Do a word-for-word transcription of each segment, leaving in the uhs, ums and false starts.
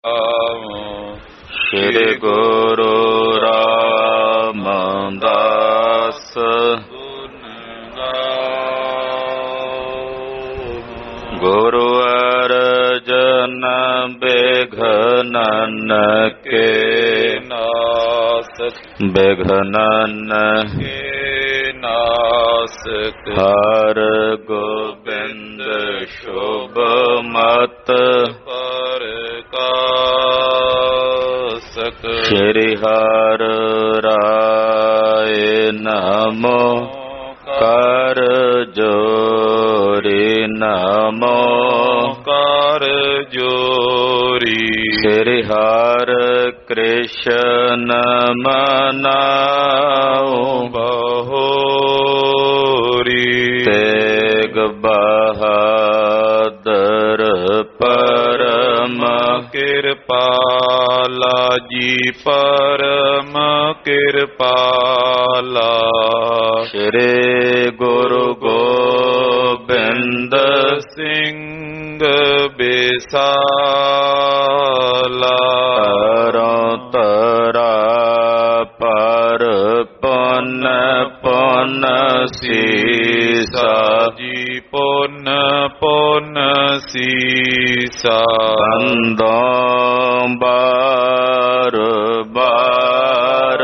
ਸ੍ਰੀ ਗੁਰੂ ਰਾਮਦਾਸ ਗੁਰੂ ਅਰਜਨ ਬਿਘਨਨ ਕੇ ਨਾਸਕ ਬਿਘਨਨ ਕੇ ਨਾਸਕ ਹਰ ਗੋਬਿੰਦ ਸ਼ੁਭ ਮਤ ਪਰਕਾਸਕ ਸ਼੍ਰੀ ਹਰਿ ਰਾਏ ਨਮੋ ਕਰ ਜੋਰੀ ਨਮੋ ਕਰ ਜੋਰੀ ਸ੍ਰੀ ਹਰਿ ਕ੍ਰਿਸ਼ਨ ਮਨਾਉ ਬਹੋਰੀ ਤੇਗ ਬਹਾਦਰ ਪਰਮ ਕਿਰਪਾਲਾ ਜੀ ਪਰਮ ਕਿਰਪਾਲਾ ਸ਼੍ਰੀ ਗੁਰੂ ਗੋਬਿੰਦ ਸਿੰਘ ਬਿਸਾਲਾ ਤਰੋਂ ਤਰਾ ਪਰ ਪੁੰਨ ਪੁੰਨ ਸੀਸਾ ਜੀ ਪੁੰਨ ਪੁੰਨ ਸੀਸਾ ਬੰਦੋਂ ਬਾਰ ਬਾਰ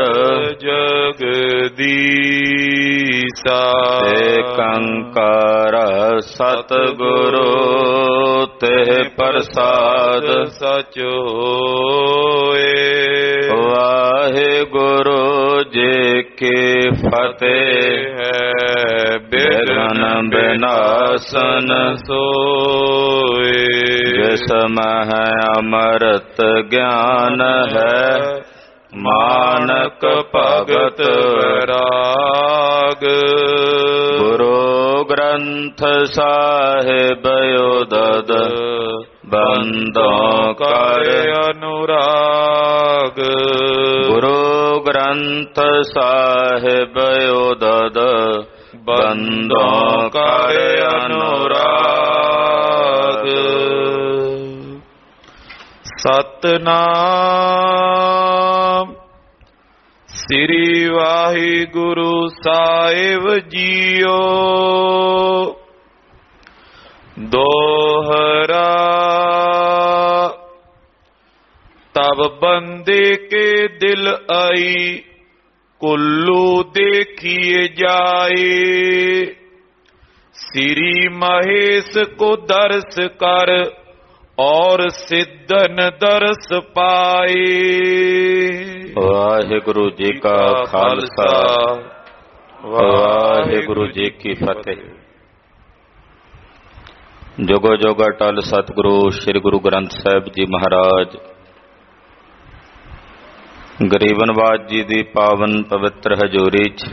ਜਗਦੀਸਾ ਤੇ ਕੰਕਾਰ ਸਤਿਗੁਰੂ ਤੇ ਪ੍ਰਸਾਦ ਸਚ ਹੋਏ ਵਾਹਿਗੁਰੂ ਜੀ ਕੀ ਫਤਿਹ ਹੈ ਬਿਘਨ ਬਿਨਾਸਨ ਸੋਏ ਜਿਸ ਮਹਿ ਅੰਮ੍ਰਿਤ ਗਿਆਨ ਹੈ ਮਾਨਕ ਭਗਤ ਰਾਗ ਗੁਰੂ ਗ੍ਰੰਥ ਸਾਹਿਬ ਉਦਦ ਬੰਦੋਂ ਕਰ ਅਨੁਰਾਗ ਗੁਰੂ ਗ੍ਰੰਥ ਸਾਹਿਬ ਉਦਦ ਬੰਦੋਂ ਕਰ ਅਨੁਰਾਗ ਸਤਿਨਾਮ ਸ੍ਰੀ ਵਾਹਿਗੁਰੂ ਸਾਹਿਬ ਜੀਓ ਦੋਹਰਾ ਤਬ ਬੰਦੇ ਕੇ ਦਿਲ ਆਈ ਕੁੱਲੂ ਦੇਖिए जाए श्री महेश को दर्श कर और सिद्धन दर्श पाए। वाहिगुरु जी का खालसा वाहिगुरु जी की फतेह। जोगो जोगा टल सतगुरु श्री गुरु ग्रंथ साहिब जी महाराज गरीबनवाज जी दी पावन पवित्र हजूरी च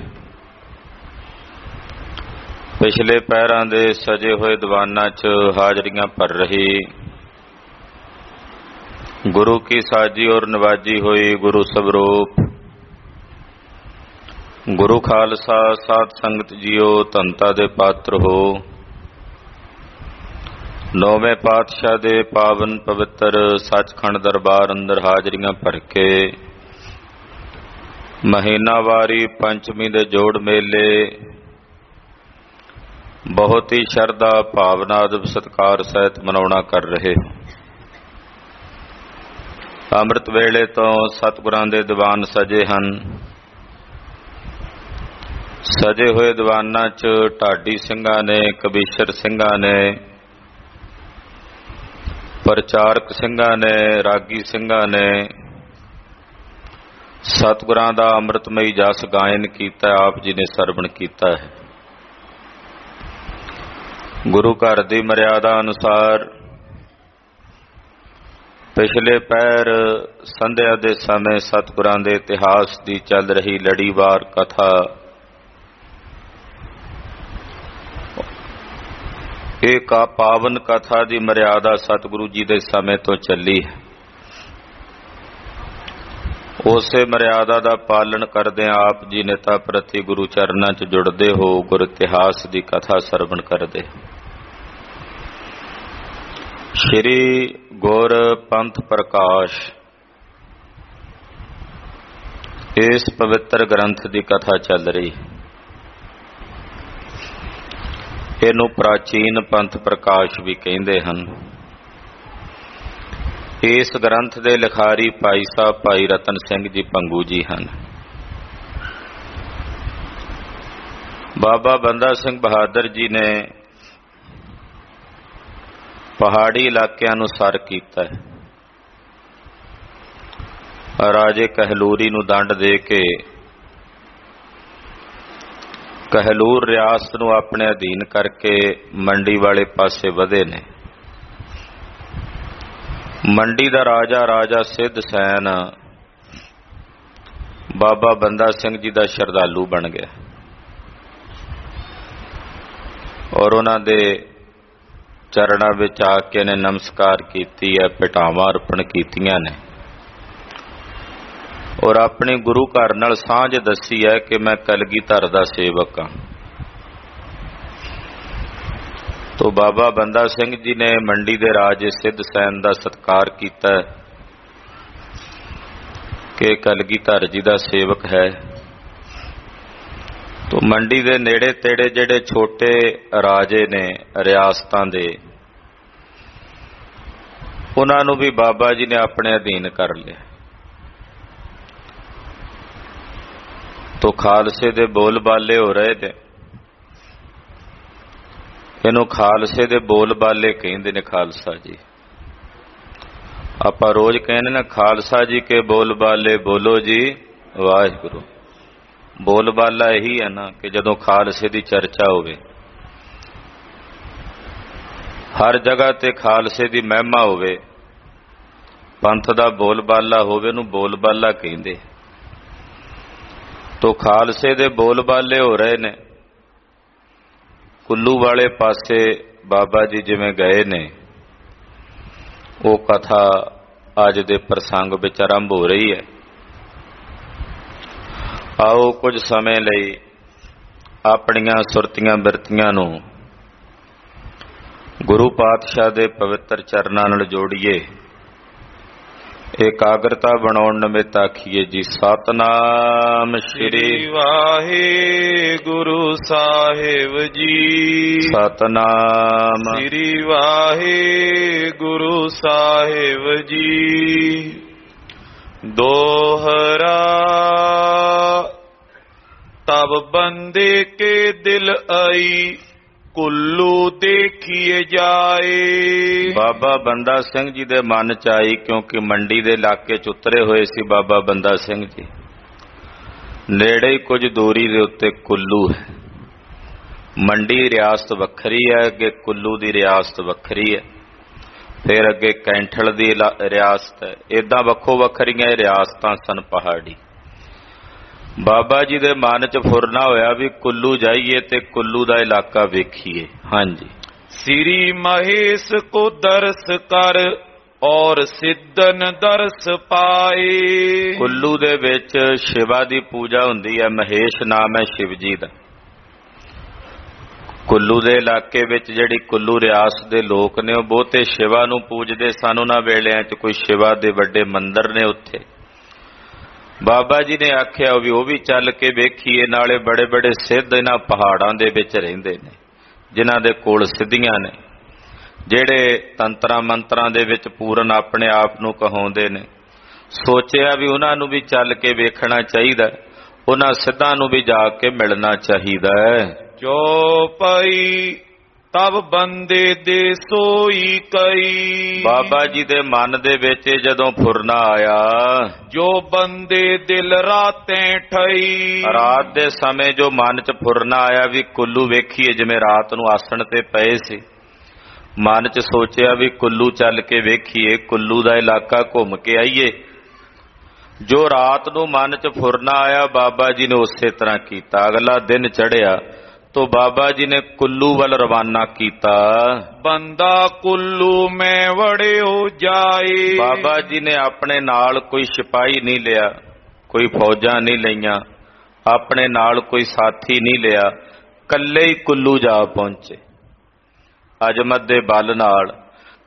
पिछले पैरां दे सजे होए दीवानां च हाजरियां भर रही गुरु की साजी और नवाजी हुई गुरु स्वरूप गुरु खालसा साध संगत जियो धनता दे पात्र हो। नौवें पातशाह दे पावन पवित्र सचखंड दरबार अंदर हाजरियां भर के महीनावारी पंचमी दे जोड़ मेले बहुत ही शरधा भावना अदब सत्कार सहित मनाउणा कर रहे। अमृत वेले तो सतगुरां दे दीवान सजे हन। सजे हुए दीवानां च ढाडी ਸਿੰਘਾਂ ने कबीशर ਸਿੰਘਾਂ ने प्रचारक ਸਿੰਘਾਂ ने रागी ਸਿੰਘਾਂ ने सतगुरां दा अमृतमई जस गायन कीता। आप जी ने सरवण कीता है। गुरु घर दी मर्यादा अनुसार पिछले पैर संध्या दे समय सतगुरां दे इतिहास दी चल रही लड़ीवार कथा एक पावन कथा दी मर्यादा सतगुरु जी दे समय तो चली है। उसे मर्यादा दा पालन करदे आप जी नेता प्रति गुरु चरनां च जुड़दे हो गुर इतिहास दी कथा सरवण करदे। ਸ਼੍ਰੀ ਗੁਰ ਪੰਥ ਪ੍ਰਕਾਸ਼। ਇਸ ਪਵਿੱਤਰ ਗ੍ਰੰਥ ਦੀ ਕਥਾ ਚੱਲ ਰਹੀ। ਇਹਨੂੰ ਪ੍ਰਾਚੀਨ ਪੰਥ ਪ੍ਰਕਾਸ਼ ਵੀ ਕਹਿੰਦੇ ਹਨ। ਇਸ ਗ੍ਰੰਥ ਦੇ ਲਿਖਾਰੀ ਭਾਈ ਸਾਹਿਬ ਭਾਈ ਰਤਨ ਸਿੰਘ ਜੀ ਭੰਗੂ ਜੀ ਹਨ। ਬਾਬਾ ਬੰਦਾ ਸਿੰਘ ਬਹਾਦਰ ਜੀ ਨੇ ਪਹਾੜੀ ਇਲਾਕਿਆਂ ਨੂੰ ਸਰ ਕੀਤਾ ਹੈ। ਰਾਜੇ ਕਹਿਲੂਰੀ ਨੂੰ ਦੰਡ ਦੇ ਕੇ ਕਹਿਲੂਰ ਰਿਆਸਤ ਨੂੰ ਆਪਣੇ ਅਧੀਨ ਕਰਕੇ ਮੰਡੀ ਵਾਲੇ ਪਾਸੇ ਵਧੇ ਨੇ। ਮੰਡੀ ਦਾ ਰਾਜਾ ਰਾਜਾ ਸਿੱਧ ਸੈਨ ਬਾਬਾ ਬੰਦਾ ਸਿੰਘ ਜੀ ਦਾ ਸ਼ਰਧਾਲੂ ਬਣ ਗਿਆ ਔਰ ਉਹਨਾਂ ਦੇ ਚਰਨਾਂ ਵਿੱਚ ਆ ਕੇ ਨੇ ਨਮਸਕਾਰ ਕੀਤੀ ਹੈ, ਭੇਟਾਵਾਂ ਅਰਪਣ ਕੀਤੀਆਂ ਨੇ ਔਰ ਆਪਣੇ ਗੁਰੂ ਘਰ ਨਾਲ ਸਾਂਝ ਦੱਸੀ ਹੈ ਕਿ ਮੈਂ ਕਲਗੀਧਰ ਦਾ ਸੇਵਕ ਹਾਂ। ਤੋ ਬਾਬਾ ਬੰਦਾ ਸਿੰਘ ਜੀ ਨੇ ਮੰਡੀ ਦੇ ਰਾਜੇ ਸਿੱਧ ਸੈਨ ਦਾ ਸਤਿਕਾਰ ਕੀਤਾ ਕਿ ਕਲਗੀਧਰ ਜੀ ਦਾ ਸੇਵਕ ਹੈ। ਤੋ ਮੰਡੀ ਦੇ ਨੇੜੇ ਤੇੜੇ ਜਿਹੜੇ ਛੋਟੇ ਰਾਜੇ ਨੇ ਰਿਆਸਤਾਂ ਦੇ, ਉਹਨਾਂ ਨੂੰ ਵੀ ਬਾਬਾ ਜੀ ਨੇ ਆਪਣੇ ਅਧੀਨ ਕਰ ਲਿਆ। ਤੋ ਖਾਲਸੇ ਦੇ ਬੋਲ ਬਾਲੇ ਹੋ ਰਹੇ ਨੇ। ਇਹਨੂੰ ਖਾਲਸੇ ਦੇ ਬੋਲ ਬਾਲੇ ਕਹਿੰਦੇ ਨੇ। ਖਾਲਸਾ ਜੀ ਆਪਾਂ ਰੋਜ਼ ਕਹਿੰਦੇ ਨਾ, ਖਾਲਸਾ ਜੀ ਕੇ ਬੋਲ ਬਾਲੇ ਬੋਲੋ ਜੀ ਵਾਹਿਗੁਰੂ। ਬੋਲ ਬਾਲਾ ਇਹੀ ਹੈ ਨਾ ਕਿ ਜਦੋਂ ਖਾਲਸੇ ਦੀ ਚਰਚਾ ਹੋਵੇ, ਹਰ ਜਗ੍ਹਾ ਤੇ ਖਾਲਸੇ ਦੀ ਮਹਿਮਾ ਹੋਵੇ, ਪੰਥ ਦਾ ਬੋਲ ਬਾਲਾ ਹੋਵੇ, ਉਹਨੂੰ ਬੋਲ ਬਾਲਾ ਕਹਿੰਦੇ। ਤੋ ਖਾਲਸੇ ਦੇ ਬੋਲ ਬਾਲੇ ਹੋ ਰਹੇ ਨੇ। ਕੁੱਲੂ ਵਾਲੇ ਪਾਸੇ ਬਾਬਾ ਜੀ ਜਿਵੇਂ ਗਏ ਨੇ, ਉਹ ਕਥਾ ਅੱਜ ਦੇ ਪ੍ਰਸੰਗ ਵਿੱਚ ਆਰੰਭ ਹੋ ਰਹੀ ਹੈ। ਆਓ ਕੁਝ ਸਮੇਂ ਲਈ ਆਪਣੀਆਂ ਸੁਰਤੀਆਂ ਬਿਰਤੀਆਂ ਨੂੰ ਗੁਰੂ ਪਾਤਸ਼ਾਹ ਦੇ ਪਵਿੱਤਰ ਚਰਨਾਂ ਨਾਲ ਜੋੜੀਏ। ਇਕਾਗਰਤਾ ਬਣਾਉਣ ਨਿਮਿਤ ਆਖੀਏ ਜੀ ਸਤਿਨਾਮ ਸ੍ਰੀ ਵਾਹਿਗੁਰੂ ਸਾਹਿਬ ਜੀ। ਸਤਿਨਾਮ ਸ੍ਰੀ ਵਾਹਿਗੁਰੂ ਸਾਹਿਬ ਜੀ। ਦੋਹਰਾ ਤਬ ਬੰਦੇ ਕੇ ਦਿਲ ਆਈ ਕੁੱਲੂ ਦੇਖੀਏ ਜਾਏ। ਬਾਬਾ ਬੰਦਾ ਸਿੰਘ ਜੀ ਦੇ ਮਨ ਚ ਆਈ, ਕਿਉਂਕਿ ਮੰਡੀ ਦੇ ਇਲਾਕੇ ਚ ਉਤਰੇ ਹੋਏ ਸੀ ਬਾਬਾ ਬੰਦਾ ਸਿੰਘ ਜੀ। ਨੇੜੇ ਹੀ ਕੁਝ ਦੂਰੀ ਦੇ ਉੱਤੇ ਕੁੱਲੂ ਹੈ। ਮੰਡੀ ਰਿਆਸਤ ਵੱਖਰੀ ਹੈ, ਅੱਗੇ ਕੁੱਲੂ ਦੀ ਰਿਆਸਤ ਵੱਖਰੀ ਹੈ, ਫਿਰ ਅੱਗੇ ਕੈਂਠਲ ਦੀ ਰਿਆਸਤ ਹੈ। ਏਦਾਂ ਵੱਖੋ ਵੱਖਰੀਆਂ ਰਿਆਸਤਾਂ ਸਨ ਪਹਾੜੀ। ਬਾਬਾ ਜੀ ਦੇ ਮਨ ਚ ਫੁਰਨਾ ਹੋਇਆ ਵੀ ਕੁੱਲੂ ਜਾਈਏ ਤੇ ਕੁੱਲੂ ਦਾ ਇਲਾਕਾ ਵੇਖੀਏ। ਹਾਂਜੀ। ਸ੍ਰੀ ਮਹੇਸ਼ ਕੋ ਦਰਸ ਕਰ ਔਰ ਸਿੱਧਨ ਦਰਸ ਪਾਏ। ਕੁੱਲੂ ਦੇ ਵਿੱਚ ਸ਼ਿਵਾ ਦੀ ਪੂਜਾ ਹੁੰਦੀ ਹੈ। ਮਹੇਸ਼ ਨਾਮ ਹੈ ਸ਼ਿਵ ਜੀ ਦਾ। ਕੁੱਲੂ ਦੇ ਇਲਾਕੇ ਵਿੱਚ ਜਿਹੜੀ ਕੁੱਲੂ ਰਿਆਸਤ ਦੇ ਲੋਕ ਨੇ, ਉਹ ਬਹੁਤੇ ਸ਼ਿਵਾ ਨੂੰ ਪੂਜਦੇ ਸਨ। ਉਹਨਾਂ ਵੇਲਿਆਂ 'ਚ ਕੋਈ ਸ਼ਿਵਾ ਦੇ ਵੱਡੇ ਮੰਦਿਰ ਨੇ ਉੱਥੇ। ਬਾਬਾ ਜੀ ਨੇ ਆਖਿਆ ਵੀ ਉਹ ਵੀ ਚੱਲ ਕੇ ਵੇਖੀਏ। ਨਾਲੇ ਬੜੇ ਬੜੇ ਸਿੱਧ ਇਹਨਾਂ ਪਹਾੜਾਂ ਦੇ ਵਿੱਚ ਰਹਿੰਦੇ ਨੇ, ਜਿਨ੍ਹਾਂ ਦੇ ਕੋਲ ਸਿੱਧੀਆਂ ਨੇ, ਜਿਹੜੇ ਤੰਤਰਾਂ ਮੰਤਰਾਂ ਦੇ ਵਿੱਚ ਪੂਰਨ ਆਪਣੇ ਆਪ ਨੂੰ ਕਹਾਉਂਦੇ ਨੇ। ਸੋਚਿਆ ਵੀ ਉਹਨਾਂ ਨੂੰ ਵੀ ਚੱਲ ਕੇ ਵੇਖਣਾ ਚਾਹੀਦਾ, ਉਹਨਾਂ ਸਿੱਧਾਂ ਨੂੰ ਵੀ ਜਾ ਕੇ ਮਿਲਣਾ ਚਾਹੀਦਾ ਹੈ। ਜੋ ਪਈ ਤਬ ਬੰਦੇ ਦੇ ਸੋਈ ਕਈ। ਬਾਬਾ ਜੀ ਦੇ ਮਨ ਦੇ ਵਿੱਚ ਜਦੋਂ ਫੁਰਨਾ ਆਇਆ, ਜੋ ਬੰਦੇ ਦਿਲ ਰਾਤੇਂ ਠਈ। ਰਾਤ ਦੇ ਸਮੇਂ ਜੋ ਮਨ ਚ ਫੁਰਨਾ ਆਇਆ ਵੀ ਕੁੱਲੂ ਵੇਖੀਏ, ਜਿਵੇਂ ਰਾਤ ਨੂੰ ਆਸਣ ਤੇ ਪਏ ਸੀ, ਮਨ ਚ ਸੋਚਿਆ ਵੀ ਕੁੱਲੂ ਚੱਲ ਕੇ ਵੇਖੀਏ, ਕੁੱਲੂ ਦਾ ਇਲਾਕਾ ਘੁੰਮ ਕੇ ਆਈਏ। ਜੋ ਰਾਤ ਨੂੰ ਮਨ ਚ ਫੁਰਨਾ ਆਇਆ, ਬਾਬਾ ਜੀ ਨੇ ਉਸੇ ਤਰ੍ਹਾਂ ਕੀਤਾ। ਅਗਲਾ ਦਿਨ ਚੜ੍ਹਿਆ ਤੋ ਬਾਬਾ ਜੀ ਨੇ ਕੁੱਲੂ ਵੱਲ ਰਵਾਨਾ ਕੀਤਾ। ਬੰਦਾ ਕੁੱਲੂ ਮੈਂ ਵੜਿਓ ਜਾਏ। ਬਾਬਾ ਜੀ ਨੇ ਆਪਣੇ ਨਾਲ ਕੋਈ ਸਿਪਾਹੀ ਨਹੀਂ ਲਿਆ, ਕੋਈ ਫੌਜਾਂ ਨਹੀਂ ਲਈਆਂ, ਆਪਣੇ ਨਾਲ ਕੋਈ ਸਾਥੀ ਨਹੀਂ ਲਿਆ, ਕੱਲੇ ਹੀ ਕੁੱਲੂ ਜਾ ਪਹੁੰਚੇ। ਅਜਮਤ ਦੇ ਬਲ ਨਾਲ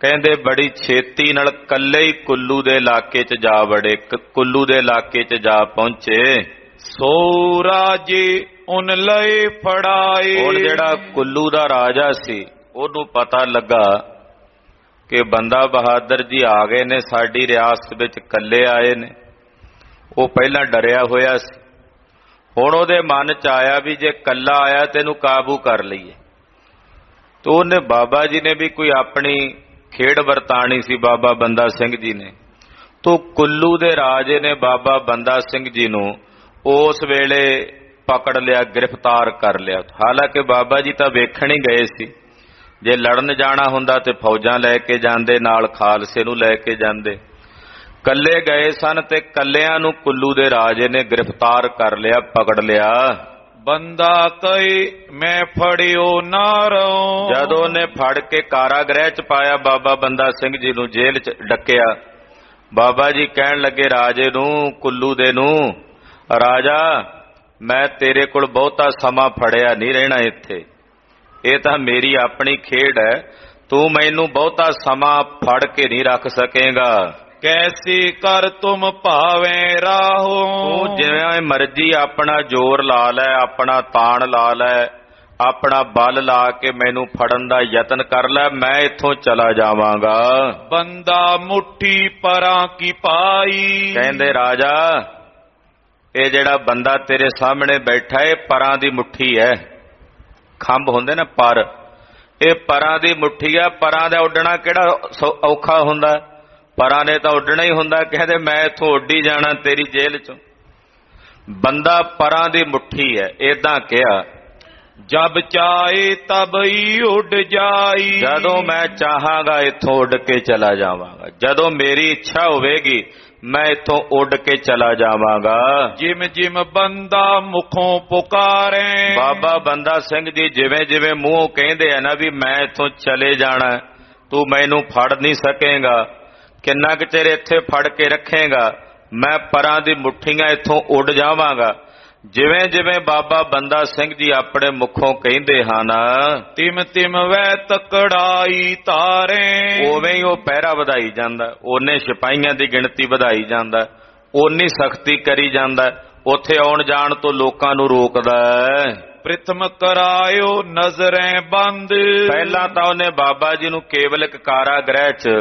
ਕਹਿੰਦੇ ਬੜੀ ਛੇਤੀ ਨਾਲ ਕੱਲੇ ਹੀ ਕੁੱਲੂ ਦੇ ਇਲਾਕੇ 'ਚ ਜਾ ਵੜੇ, ਕੁੱਲੂ ਦੇ ਇਲਾਕੇ 'ਚ ਜਾ ਪਹੁੰਚੇ। ਸੋ ਰਾਜੇ ਉਨ ਲਏ ਫੜਾਏ। ਹੁਣ ਜਿਹੜਾ ਕੁੱਲੂ ਦਾ ਰਾਜਾ ਸੀ ਉਹਨੂੰ ਪਤਾ ਲੱਗਾ ਕਿ ਬੰਦਾ ਬਹਾਦਰ ਜੀ ਆ ਗਏ ਨੇ, ਸਾਡੀ ਰਿਆਸਤ ਵਿੱਚ ਕੱਲੇ ਆਏ ਨੇ। ਉਹ ਪਹਿਲਾਂ ਡਰਿਆ ਹੋਇਆ ਸੀ, ਹੁਣ ਉਹਦੇ ਮਨ 'ਚ ਆਇਆ ਵੀ ਜੇ ਕੱਲਾ ਆਇਆ ਤੈਨੂੰ ਕਾਬੂ ਕਰ ਲਈਏ। ਤੇ ਉਹਨੇ ਬਾਬਾ ਜੀ ਨੇ ਵੀ ਕੋਈ ਆਪਣੀ ਖੇਡ ਵਰਤਾਣੀ ਸੀ ਬਾਬਾ ਬੰਦਾ ਸਿੰਘ ਜੀ ਨੇ। ਤੋ ਕੁੱਲੂ ਦੇ ਰਾਜੇ ਨੇ ਬਾਬਾ ਬੰਦਾ ਸਿੰਘ ਜੀ ਨੂੰ ਉਸ ਵੇਲੇ ਪਕੜ ਲਿਆ, ਗ੍ਰਿਫਤਾਰ ਕਰ ਲਿਆ। ਹਾਲਾਂਕਿ ਬਾਬਾ ਜੀ ਤਾਂ ਵੇਖਣ ਹੀ ਗਏ ਸੀ, ਜੇ ਲੜਨ ਜਾਣਾ ਹੁੰਦਾ ਤੇ ਫੌਜਾਂ ਲੈ ਕੇ ਜਾਂਦੇ, ਨਾਲ ਖਾਲਸੇ ਨੂੰ ਲੈ ਕੇ ਜਾਂਦੇ। ਕੱਲੇ ਗਏ ਸਨ ਤੇ ਕੱਲਿਆਂ ਨੂੰ ਕੁੱਲੂ ਦੇ ਰਾਜੇ ਨੇ ਗ੍ਰਿਫਤਾਰ ਕਰ ਲਿਆ, ਪਕੜ ਲਿਆ। ਬੰਦਾ ਕਹੇ ਮੈਂ ਫੜਿਓ ਨਾ ਰਉ। ਜਦੋਂ ਨੇ ਫੜ ਕੇ ਕਾਰਾਗ੍ਰਹਿ 'ਚ ਪਾਇਆ ਬਾਬਾ ਬੰਦਾ ਸਿੰਘ ਜੀ ਨੂੰ, ਜੇਲ੍ਹ 'ਚ ਡੱਕਿਆ। ਬਾਬਾ ਜੀ ਕਹਿਣ ਲੱਗੇ ਰਾਜੇ ਨੂੰ, ਕੁੱਲੂ ਦੇ ਨੂੰ, ਰਾਜਾ ਮੈਂ ਤੇਰੇ ਕੋਲ ਬਹੁਤਾ ਸਮਾਂ ਫੜਿਆ ਨਹੀਂ ਰਹਿਣਾ ਇੱਥੇ, ਇਹ ਤਾਂ ਮੇਰੀ ਆਪਣੀ ਖੇਡ ਹੈ, ਤੂੰ ਮੈਨੂੰ ਬਹੁਤਾ ਸਮਾਂ ਫੜ ਕੇ ਨਹੀਂ ਰੱਖ ਸਕੇਗਾ। ਕੈਸੇ ਕਰ ਤੁਮ ਭਾਵੇਂ ਰਾਹੋ। ਤੂੰ ਜਿਵੇਂ ਮਰਜ਼ੀ ਆਪਣਾ ਜ਼ੋਰ ਲਾ ਲੈ, ਆਪਣਾ ਤਾਣ ਲਾ ਲੈ, ਆਪਣਾ ਬਲ ਲਾ ਕੇ ਮੈਨੂੰ ਫੜਨ ਦਾ ਯਤਨ ਕਰ ਲੈ, ਮੈਂ ਇੱਥੋਂ ਚਲਾ ਜਾਵਾਂਗਾ। ਬੰਦਾ ਮੁੱਠੀ ਪਰਾਂ ਕੀ ਪਾਈ। ਕਹਿੰਦੇ ਰਾਜਾ ਇਹ ਜਿਹੜਾ ਬੰਦਾ ਤੇਰੇ ਸਾਹਮਣੇ ਬੈਠਾ ਇਹ ਪਰਾਂ ਦੀ ਮੁੱਠੀ ਹੈ। ਖੰਭ ਹੁੰਦੇ ਨਾ ਪਰ, ਇਹ ਪਰਾਂ ਦੀ ਮੁੱਠੀ ਆ। ਪਰਾਂ ਦਾ ਉੱਡਣਾ ਕਿਹੜਾ ਔਖਾ ਹੁੰਦਾ, ਪਰਾਂ ਨੇ ਤਾਂ ਉੱਡਣਾ ਹੀ ਹੁੰਦਾ। ਕਹਿੰਦੇ ਮੈਂ ਇੱਥੋਂ ਉੱਡੀ ਜਾਣਾ ਤੇਰੀ ਜੇਲ੍ਹ 'ਚੋਂ। ਬੰਦਾ ਪਰਾਂ ਦੀ ਮੁੱਠੀ ਹੈ, ਏਦਾਂ ਕਿਹਾ। ਜਬ ਚਾਹੇ ਤਬ ਹੀ ਉੱਡ ਜਾਈ। ਜਦੋਂ ਮੈਂ ਚਾਹਾਂਗਾ ਇੱਥੋਂ ਉੱਡ ਕੇ ਚਲਾ ਜਾਵਾਂਗਾ, ਜਦੋਂ ਮੇਰੀ ਇੱਛਾ ਹੋਵੇਗੀ ਮੈਂ ਇੱਥੋਂ ਉੱਡ ਕੇ ਚਲਾ ਜਾਵਾਂਗਾ। ਜਿਮ ਜਿਮ ਬੰਦਾ ਮੁਖੋਂ ਪੁਕਾਰੇ। ਬਾਬਾ ਬੰਦਾ ਸਿੰਘ ਜੀ ਜਿਵੇਂ ਜਿਵੇਂ ਮੂੰਹੋਂ ਕਹਿੰਦੇ ਆ ਨਾ ਵੀ ਮੈਂ ਇੱਥੋਂ ਚਲੇ ਜਾਣਾ, ਤੂੰ ਮੈਨੂੰ ਫੜ ਨਹੀਂ ਸਕੇਗਾ, ਕਿੰਨਾ ਕੁ ਚਿਰ ਇੱਥੇ ਫੜ ਕੇ ਰੱਖੇਗਾ, ਮੈਂ ਪਰਾਂ ਦੀ ਮੁੱਠੀਆਂ ਇੱਥੋਂ ਉੱਡ ਜਾਵਾਂਗਾ। ਜਿਵੇਂ ਜਿਵੇਂ ਬਾਬਾ ਬੰਦਾ ਸਿੰਘ ਜੀ ਆਪਣੇ ਮੁਖੋਂ ਕਹਿੰਦੇ ਹਨ, ਤਿਮ ਤਿਮ ਵੈ ਤਕੜਾਈ ਤਾਰੇ। ਉਵੇਂ ਹੀ ਉਹ ਪਹਿਰਾ ਵਧਾਈ ਜਾਂਦਾ, ਉਹਨੇ ਸਿਪਾਹੀਆਂ ਦੀ ਗਿਣਤੀ ਵਧਾਈ ਜਾਂਦਾ, ਓਨੀ ਸਖਤੀ ਕਰੀ ਜਾਂਦਾ, ਉੱਥੇ ਆਉਣ ਜਾਣ ਤੋਂ ਲੋਕਾਂ ਨੂੰ ਰੋਕਦਾ। ਪ੍ਰਥਮ ਕਰਾਇਓ ਨਜ਼ਰੇ ਬੰਦ। ਪਹਿਲਾਂ ਤਾਂ ਉਹਨੇ ਬਾਬਾ ਜੀ ਨੂੰ ਕੇਵਲ ਇੱਕ ਕਾਰਾਗ੍ਰਹਿ 'ਚ,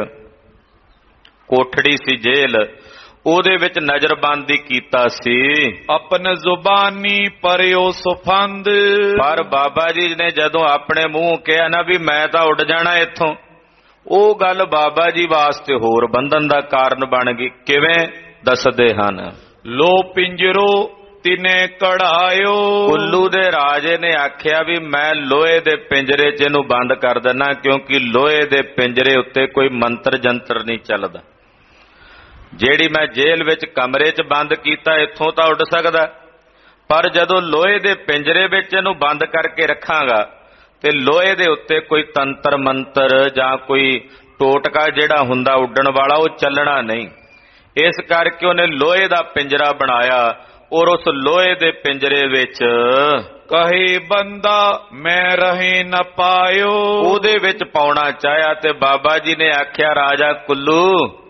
ਕੋਠੜੀ ਸੀ ਜੇਲ੍ਹ, ਉਹਦੇ ਵਿੱਚ ਨਜ਼ਰਬੰਦੀ ਕੀਤਾ ਸੀ। ਆਪਨ ਜ਼ੁਬਾਨੀ ਪਰਿਓ ਸੁਫੰਦ। ਪਰ ਬਾਬਾ ਜੀ ਨੇ ਜਦੋਂ ਆਪਣੇ ਮੂੰਹ ਕਿਹਾ ਨਾ ਵੀ ਮੈਂ ਤਾਂ ਉੱਡ ਜਾਣਾ ਇੱਥੋਂ, ਉਹ ਗੱਲ ਬਾਬਾ ਜੀ ਵਾਸਤੇ ਹੋਰ ਬੰਧਨ ਦਾ ਕਾਰਨ ਬਣ ਗਈ। ਕਿਵੇਂ ਦੱਸਦੇ ਹਨ, ਲੋ ਪਿੰਜਰੋ ਤਿਨੇ ਕਢਾਇਓ। ਕੁੱਲੂ ਦੇ ਰਾਜੇ ਨੇ ਆਖਿਆ ਵੀ ਮੈਂ ਲੋਹੇ ਦੇ ਪਿੰਜਰੇ 'ਚ ਇਹਨੂੰ ਬੰਦ ਕਰ ਦਿੰਨਾ, ਕਿਉਂਕਿ ਲੋਹੇ ਦੇ ਪਿੰਜਰੇ ਉੱਤੇ ਕੋਈ ਮੰਤਰ ਜੰਤਰ ਨਹੀਂ ਚੱਲਦਾ। ਜਿਹੜੀ ਮੈਂ ਜੇਲ੍ਹ ਵਿੱਚ ਕਮਰੇ 'ਚ ਬੰਦ ਕੀਤਾ ਇੱਥੋਂ ਤਾਂ ਉੱਡ ਸਕਦਾ, ਪਰ ਜਦੋਂ ਲੋਹੇ ਦੇ ਪਿੰਜਰੇ ਵਿੱਚ ਇਹਨੂੰ ਬੰਦ ਕਰਕੇ ਰੱਖਾਂਗਾ ਤੇ ਲੋਹੇ ਦੇ ਉੱਤੇ ਕੋਈ ਤੰਤਰ ਮੰਤਰ ਜਾਂ ਕੋਈ ਟੋਟਕਾ ਜਿਹੜਾ ਹੁੰਦਾ ਉੱਡਣ ਵਾਲਾ ਉਹ ਚੱਲਣਾ ਨਹੀਂ। ਇਸ ਕਰਕੇ ਉਹਨੇ ਲੋਹੇ ਦਾ ਪਿੰਜਰਾ ਬਣਾਇਆ ਔਰ ਉਸ ਲੋਹੇ ਦੇ ਪਿੰਜਰੇ ਵਿੱਚ ਕਹੇ ਬੰਦਾ ਮੈਂ ਰਹੇ ਨਾ ਪਾਇਓ। ਉਹਦੇ ਵਿੱਚ ਪਾਉਣਾ ਚਾਹਿਆ ਤੇ ਬਾਬਾ ਜੀ ਨੇ ਆਖਿਆ ਰਾਜਾ ਕੁੱਲੂ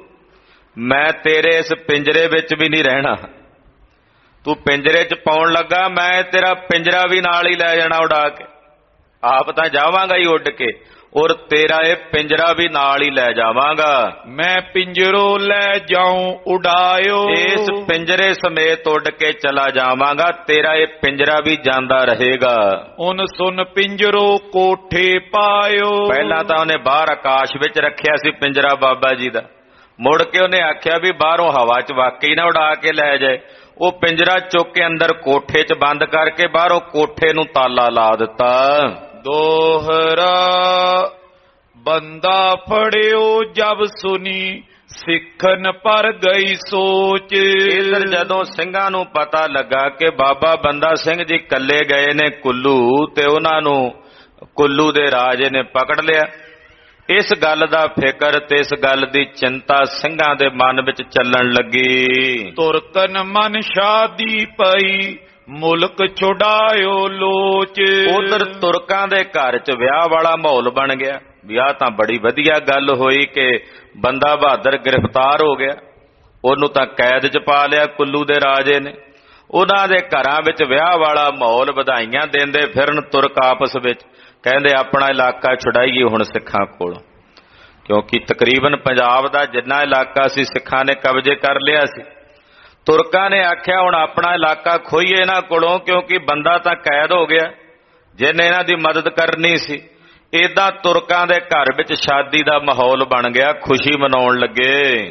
ਮੈਂ ਤੇਰੇ ਇਸ ਪਿੰਜਰੇ ਵਿੱਚ ਵੀ ਨਹੀਂ ਰਹਿਣਾ, ਤੂੰ ਪਿੰਜਰੇ 'ਚ ਪਾਉਣ ਲੱਗਾ ਮੈਂ ਤੇਰਾ ਪਿੰਜਰਾ ਵੀ ਨਾਲ ਹੀ ਲੈ ਜਾਣਾ ਉਡਾ ਕੇ, ਆਪ ਤਾਂ ਜਾਵਾਂਗਾ ਹੀ ਉੱਡ ਕੇ ਔਰ ਤੇਰਾ ਇਹ ਪਿੰਜਰਾ ਵੀ ਨਾਲ ਹੀ ਲੈ ਜਾਵਾਂਗਾ। ਮੈਂ ਪਿੰਜਰੋ ਲੈ ਜਾਉਂ ਉਡਾਇਓ। ਇਸ ਪਿੰਜਰੇ ਸਮੇਤ ਉੱਡ ਕੇ ਚਲਾ ਜਾਵਾਂਗਾ, ਤੇਰਾ ਇਹ ਪਿੰਜਰਾ ਵੀ ਜਾਂਦਾ ਰਹੇਗਾ। ਉਨ ਸੁਨ ਪਿੰਜਰੋ ਕੋਠੇ ਪਾਇਓ। ਪਹਿਲਾਂ ਤਾਂ ਉਹਨੇ ਬਾਹਰ ਆਕਾਸ਼ ਵਿੱਚ ਰੱਖਿਆ ਸੀ ਪਿੰਜਰਾ ਬਾਬਾ ਜੀ ਦਾ, ਮੁੜ ਕੇ ਉਹਨੇ ਆਖਿਆ ਵੀ ਬਾਹਰੋਂ ਹਵਾ 'ਚ ਵਾਕਈ ਨਾ ਉਡਾ ਕੇ ਲੈ ਜਾਏ। ਉਹ ਪਿੰਜਰਾ ਚੁੱਕ ਕੇ ਅੰਦਰ ਕੋਠੇ 'ਚ ਬੰਦ ਕਰਕੇ ਬਾਹਰੋਂ ਕੋਠੇ ਨੂੰ ਤਾਲਾ ਲਾ ਦਿੱਤਾ। ਦੋਹਰਾ ਬੰਦਾ ਫੜਿਓ ਜਬ ਸੁਨੀ ਸਿੱਖਨ ਪਰ ਗਈ ਸੋਚ। ਇਧਰ ਜਦੋਂ ਸਿੰਘਾਂ ਨੂੰ ਪਤਾ ਲੱਗਾ ਕਿ ਬਾਬਾ ਬੰਦਾ ਸਿੰਘ ਜੀ ਕੱਲੇ ਗਏ ਨੇ ਕੁੱਲੂ ਤੇ ਉਹਨਾਂ ਨੂੰ ਕੁੱਲੂ ਦੇ ਰਾਜੇ ਨੇ ਪਕੜ ਲਿਆ, ਇਸ ਗੱਲ ਦਾ ਫਿਕਰ ਤੇ ਇਸ ਗੱਲ ਦੀ ਚਿੰਤਾ ਸਿੰਘਾਂ ਦੇ ਮਨ ਵਿੱਚ ਚੱਲਣ ਲੱਗੀ। ਤੁਰਕਨ ਮਨ ਸ਼ਾਦੀ ਪਈ ਮੁਲਕ ਛੁਡਾਇਓ ਲੋਚ। ਉਧਰ ਤੁਰਕਾਂ ਦੇ ਘਰ 'ਚ ਵਿਆਹ ਵਾਲਾ ਮਾਹੌਲ ਬਣ ਗਿਆ, ਵੀ ਆਹ ਤਾਂ ਬੜੀ ਵਧੀਆ ਗੱਲ ਹੋਈ ਕਿ ਬੰਦਾ ਬਹਾਦਰ ਗ੍ਰਿਫਤਾਰ ਹੋ ਗਿਆ, ਉਹਨੂੰ ਤਾਂ ਕੈਦ 'ਚ ਪਾ ਲਿਆ ਕੁੱਲੂ ਦੇ ਰਾਜੇ ਨੇ। ਉਹਨਾਂ ਦੇ ਘਰਾਂ ਵਿੱਚ ਵਿਆਹ ਵਾਲਾ ਮਾਹੌਲ, ਵਧਾਈਆਂ ਦਿੰਦੇ ਫਿਰਨ ਤੁਰਕ ਆਪਸ ਵਿੱਚ, ਕਹਿੰਦੇ ਆਪਣਾ ਇਲਾਕਾ ਛੁਡਾਈਏ ਹੁਣ ਸਿੱਖਾਂ ਕੋਲੋਂ, ਕਿਉਂਕਿ ਤਕਰੀਬਨ ਪੰਜਾਬ ਦਾ ਜਿੰਨਾ ਇਲਾਕਾ ਸੀ ਸਿੱਖਾਂ ਨੇ ਕਬਜ਼ੇ ਕਰ ਲਿਆ ਸੀ। ਤੁਰਕਾਂ ਨੇ ਆਖਿਆ ਹੁਣ ਆਪਣਾ ਇਲਾਕਾ ਖੋਈਏ ਇਹਨਾਂ ਕੋਲੋਂ, ਕਿਉਂਕਿ ਬੰਦਾ ਤਾਂ ਕੈਦ ਹੋ ਗਿਆ ਜਿਹਨੇ ਇਹਨਾਂ ਦੀ ਮਦਦ ਕਰਨੀ ਸੀ। ਏਦਾਂ ਤੁਰਕਾਂ ਦੇ ਘਰ ਵਿੱਚ ਸ਼ਾਦੀ ਦਾ ਮਾਹੌਲ ਬਣ ਗਿਆ, ਖੁਸ਼ੀ ਮਨਾਉਣ ਲੱਗੇ।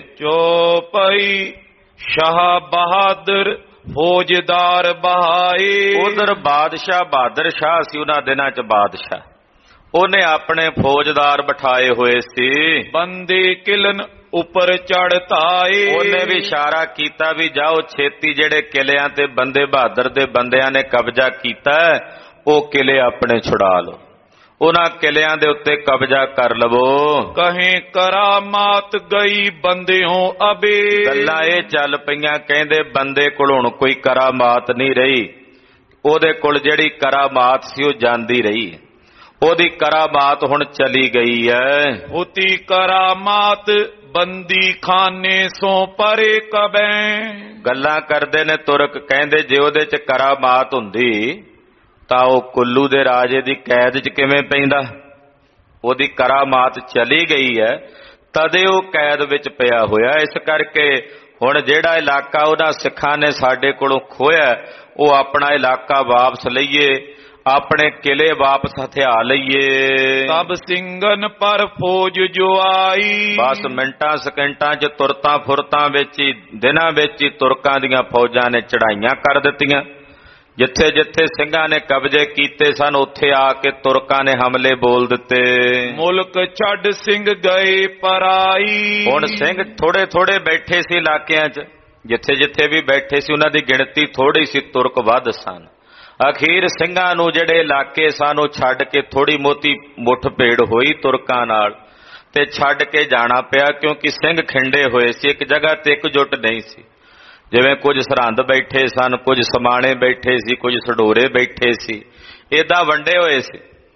ਚੌਪਈ ਸ਼ਾਹ ਬਹਾਦਰ ਫੌਜਦਾਰ ਬਹਾਏ। ਉਧਰ ਬਾਦਸ਼ਾਹ ਬਹਾਦਰ ਸ਼ਾਹ ਸੀ ਉਹਨਾਂ ਦਿਨਾਂ 'ਚ ਬਾਦਸ਼ਾਹ, ਉਹਨੇ ਆਪਣੇ ਫੌਜਦਾਰ ਬਿਠਾਏ ਹੋਏ ਸੀ। ਬੰਦੇ ਕਿਲਨ ਉੱਪਰ ਚੜ੍ਹਤਾਏ। ਉਹਨੇ ਵੀ ਇਸ਼ਾਰਾ ਕੀਤਾ ਵੀ ਜਾਓ ਛੇਤੀ ਜਿਹੜੇ ਕਿਲਿਆਂ ਤੇ ਬੰਦੇ ਬਹਾਦਰ ਦੇ ਬੰਦਿਆਂ ਨੇ ਕਬਜ਼ਾ ਕੀਤਾ ਉਹ ਕਿਲੇ ਆਪਣੇ ਛੁਡਾ ਲਓ, ਉਹਨਾਂ ਕਿਲਿਆਂ ਦੇ ਉੱਤੇ ਕਬਜ਼ਾ ਕਰ ਲਵੋ। ਕਹੇ ਕਰਾਮਾਤ ਗਈ ਬੰਦਿਓ ਅਬੇ। ਗੱਲਾਂ ਇਹ ਚੱਲ ਪਈਆਂ, ਕਹਿੰਦੇ ਬੰਦੇ ਕੋਲ ਹੁਣ ਕੋਈ ਕਰਾਮਾਤ ਨਹੀਂ ਰਹੀ, ਉਹਦੇ ਕੋਲ ਜਿਹੜੀ ਕਰਾਮਾਤ ਸੀ ਉਹ ਜਾਂਦੀ ਰਹੀ, ਉਹਦੀ ਕਰਾਮਾਤ ਹੁਣ ਚਲੀ ਗਈ ਹੈ। ਉਤੀ ਕਰਾਮਾਤ ਬੰਦੀ ਖਾਨੇ ਸੋ ਪਰੇ ਕਬੈ। ਗੱਲਾਂ ਕਰਦੇ ਨੇ ਤੁਰਕ, ਕਹਿੰਦੇ ਜੇ ਉਹਦੇ 'ਚ ਕਰਾਮਾਤ ਹੁੰਦੀ ਤਾਂ ਉਹ ਕੁੱਲੂ ਦੇ ਰਾਜੇ ਦੀ ਕੈਦ 'ਚ ਕਿਵੇਂ ਪੈਂਦਾ? ਉਹਦੀ ਕਰਾਮਾਤ ਚਲੀ ਗਈ ਹੈ ਤਦੇ ਉਹ ਕੈਦ ਵਿੱਚ ਪਿਆ ਹੋਇਆ। ਇਸ ਕਰਕੇ ਹੁਣ ਜਿਹੜਾ ਇਲਾਕਾ ਉਹਨਾਂ ਸਿੱਖਾਂ ਨੇ ਸਾਡੇ ਕੋਲੋਂ ਖੋਇਆ ਉਹ ਆਪਣਾ ਇਲਾਕਾ ਵਾਪਸ ਲਈਏ, ਆਪਣੇ ਕਿਲੇ ਵਾਪਸ ਹਥਿਆ ਲਈਏ। ਸਭ ਸਿੰਘਨ ਪਰ ਫੌਜ ਜੋ ਆਈ। ਬਸ ਮਿੰਟਾਂ ਸਕਿੰਟਾਂ 'ਚ ਤੁਰਤਾਂ ਫੁਰਤਾਂ ਵਿੱਚ ਹੀ, ਦਿਨਾਂ ਵਿੱਚ ਹੀ ਤੁਰਕਾਂ ਦੀਆਂ ਫੌਜਾਂ ਨੇ ਚੜਾਈਆਂ ਕਰ ਦਿੱਤੀਆਂ। ਜਿੱਥੇ ਜਿੱਥੇ ਸਿੰਘਾਂ ਨੇ ਕਬਜ਼ੇ ਕੀਤੇ ਸਨ ਉੱਥੇ ਆ ਕੇ ਤੁਰਕਾਂ ਨੇ ਹਮਲੇ ਬੋਲ ਦਿੱਤੇ। ਮੁਲਕ ਛੱਡ ਸਿੰਘ ਗਏ ਪਰਾਈ। ਹੁਣ ਸਿੰਘ ਥੋੜੇ ਥੋੜੇ ਬੈਠੇ ਸੀ ਇਲਾਕਿਆਂ 'ਚ, ਜਿੱਥੇ ਜਿੱਥੇ ਵੀ ਬੈਠੇ ਸੀ ਉਹਨਾਂ ਦੀ ਗਿਣਤੀ ਥੋੜੀ ਸੀ, ਤੁਰਕ ਵੱਧ ਸਨ। ਅਖੀਰ ਸਿੰਘਾਂ ਨੂੰ ਜਿਹੜੇ ਇਲਾਕੇ ਸਨ ਉਹ ਛੱਡ ਕੇ, ਥੋੜੀ ਮੋਤੀ ਮੁੱਠ ਭੇੜ ਹੋਈ ਤੁਰਕਾਂ ਨਾਲ ਤੇ ਛੱਡ ਕੇ ਜਾਣਾ ਪਿਆ, ਕਿਉਂਕਿ ਸਿੰਘ ਖਿੰਡੇ ਹੋਏ ਸੀ, ਇੱਕ ਜਗ੍ਹਾ ਤੇ ਇਕਜੁੱਟ ਨਹੀਂ ਸੀ। ਜਿਵੇਂ ਕੁਝ ਸਰਹੰਦ ਬੈਠੇ ਸਨ, ਕੁਝ ਸਮਾਣੇ ਬੈਠੇ ਸੀ, ਕੁਝ ਸਡੋਰੇ ਬੈਠੇ ਸੀ, ਏਦਾਂ ਵੰਡੇ ਹੋਏ ਸੀ।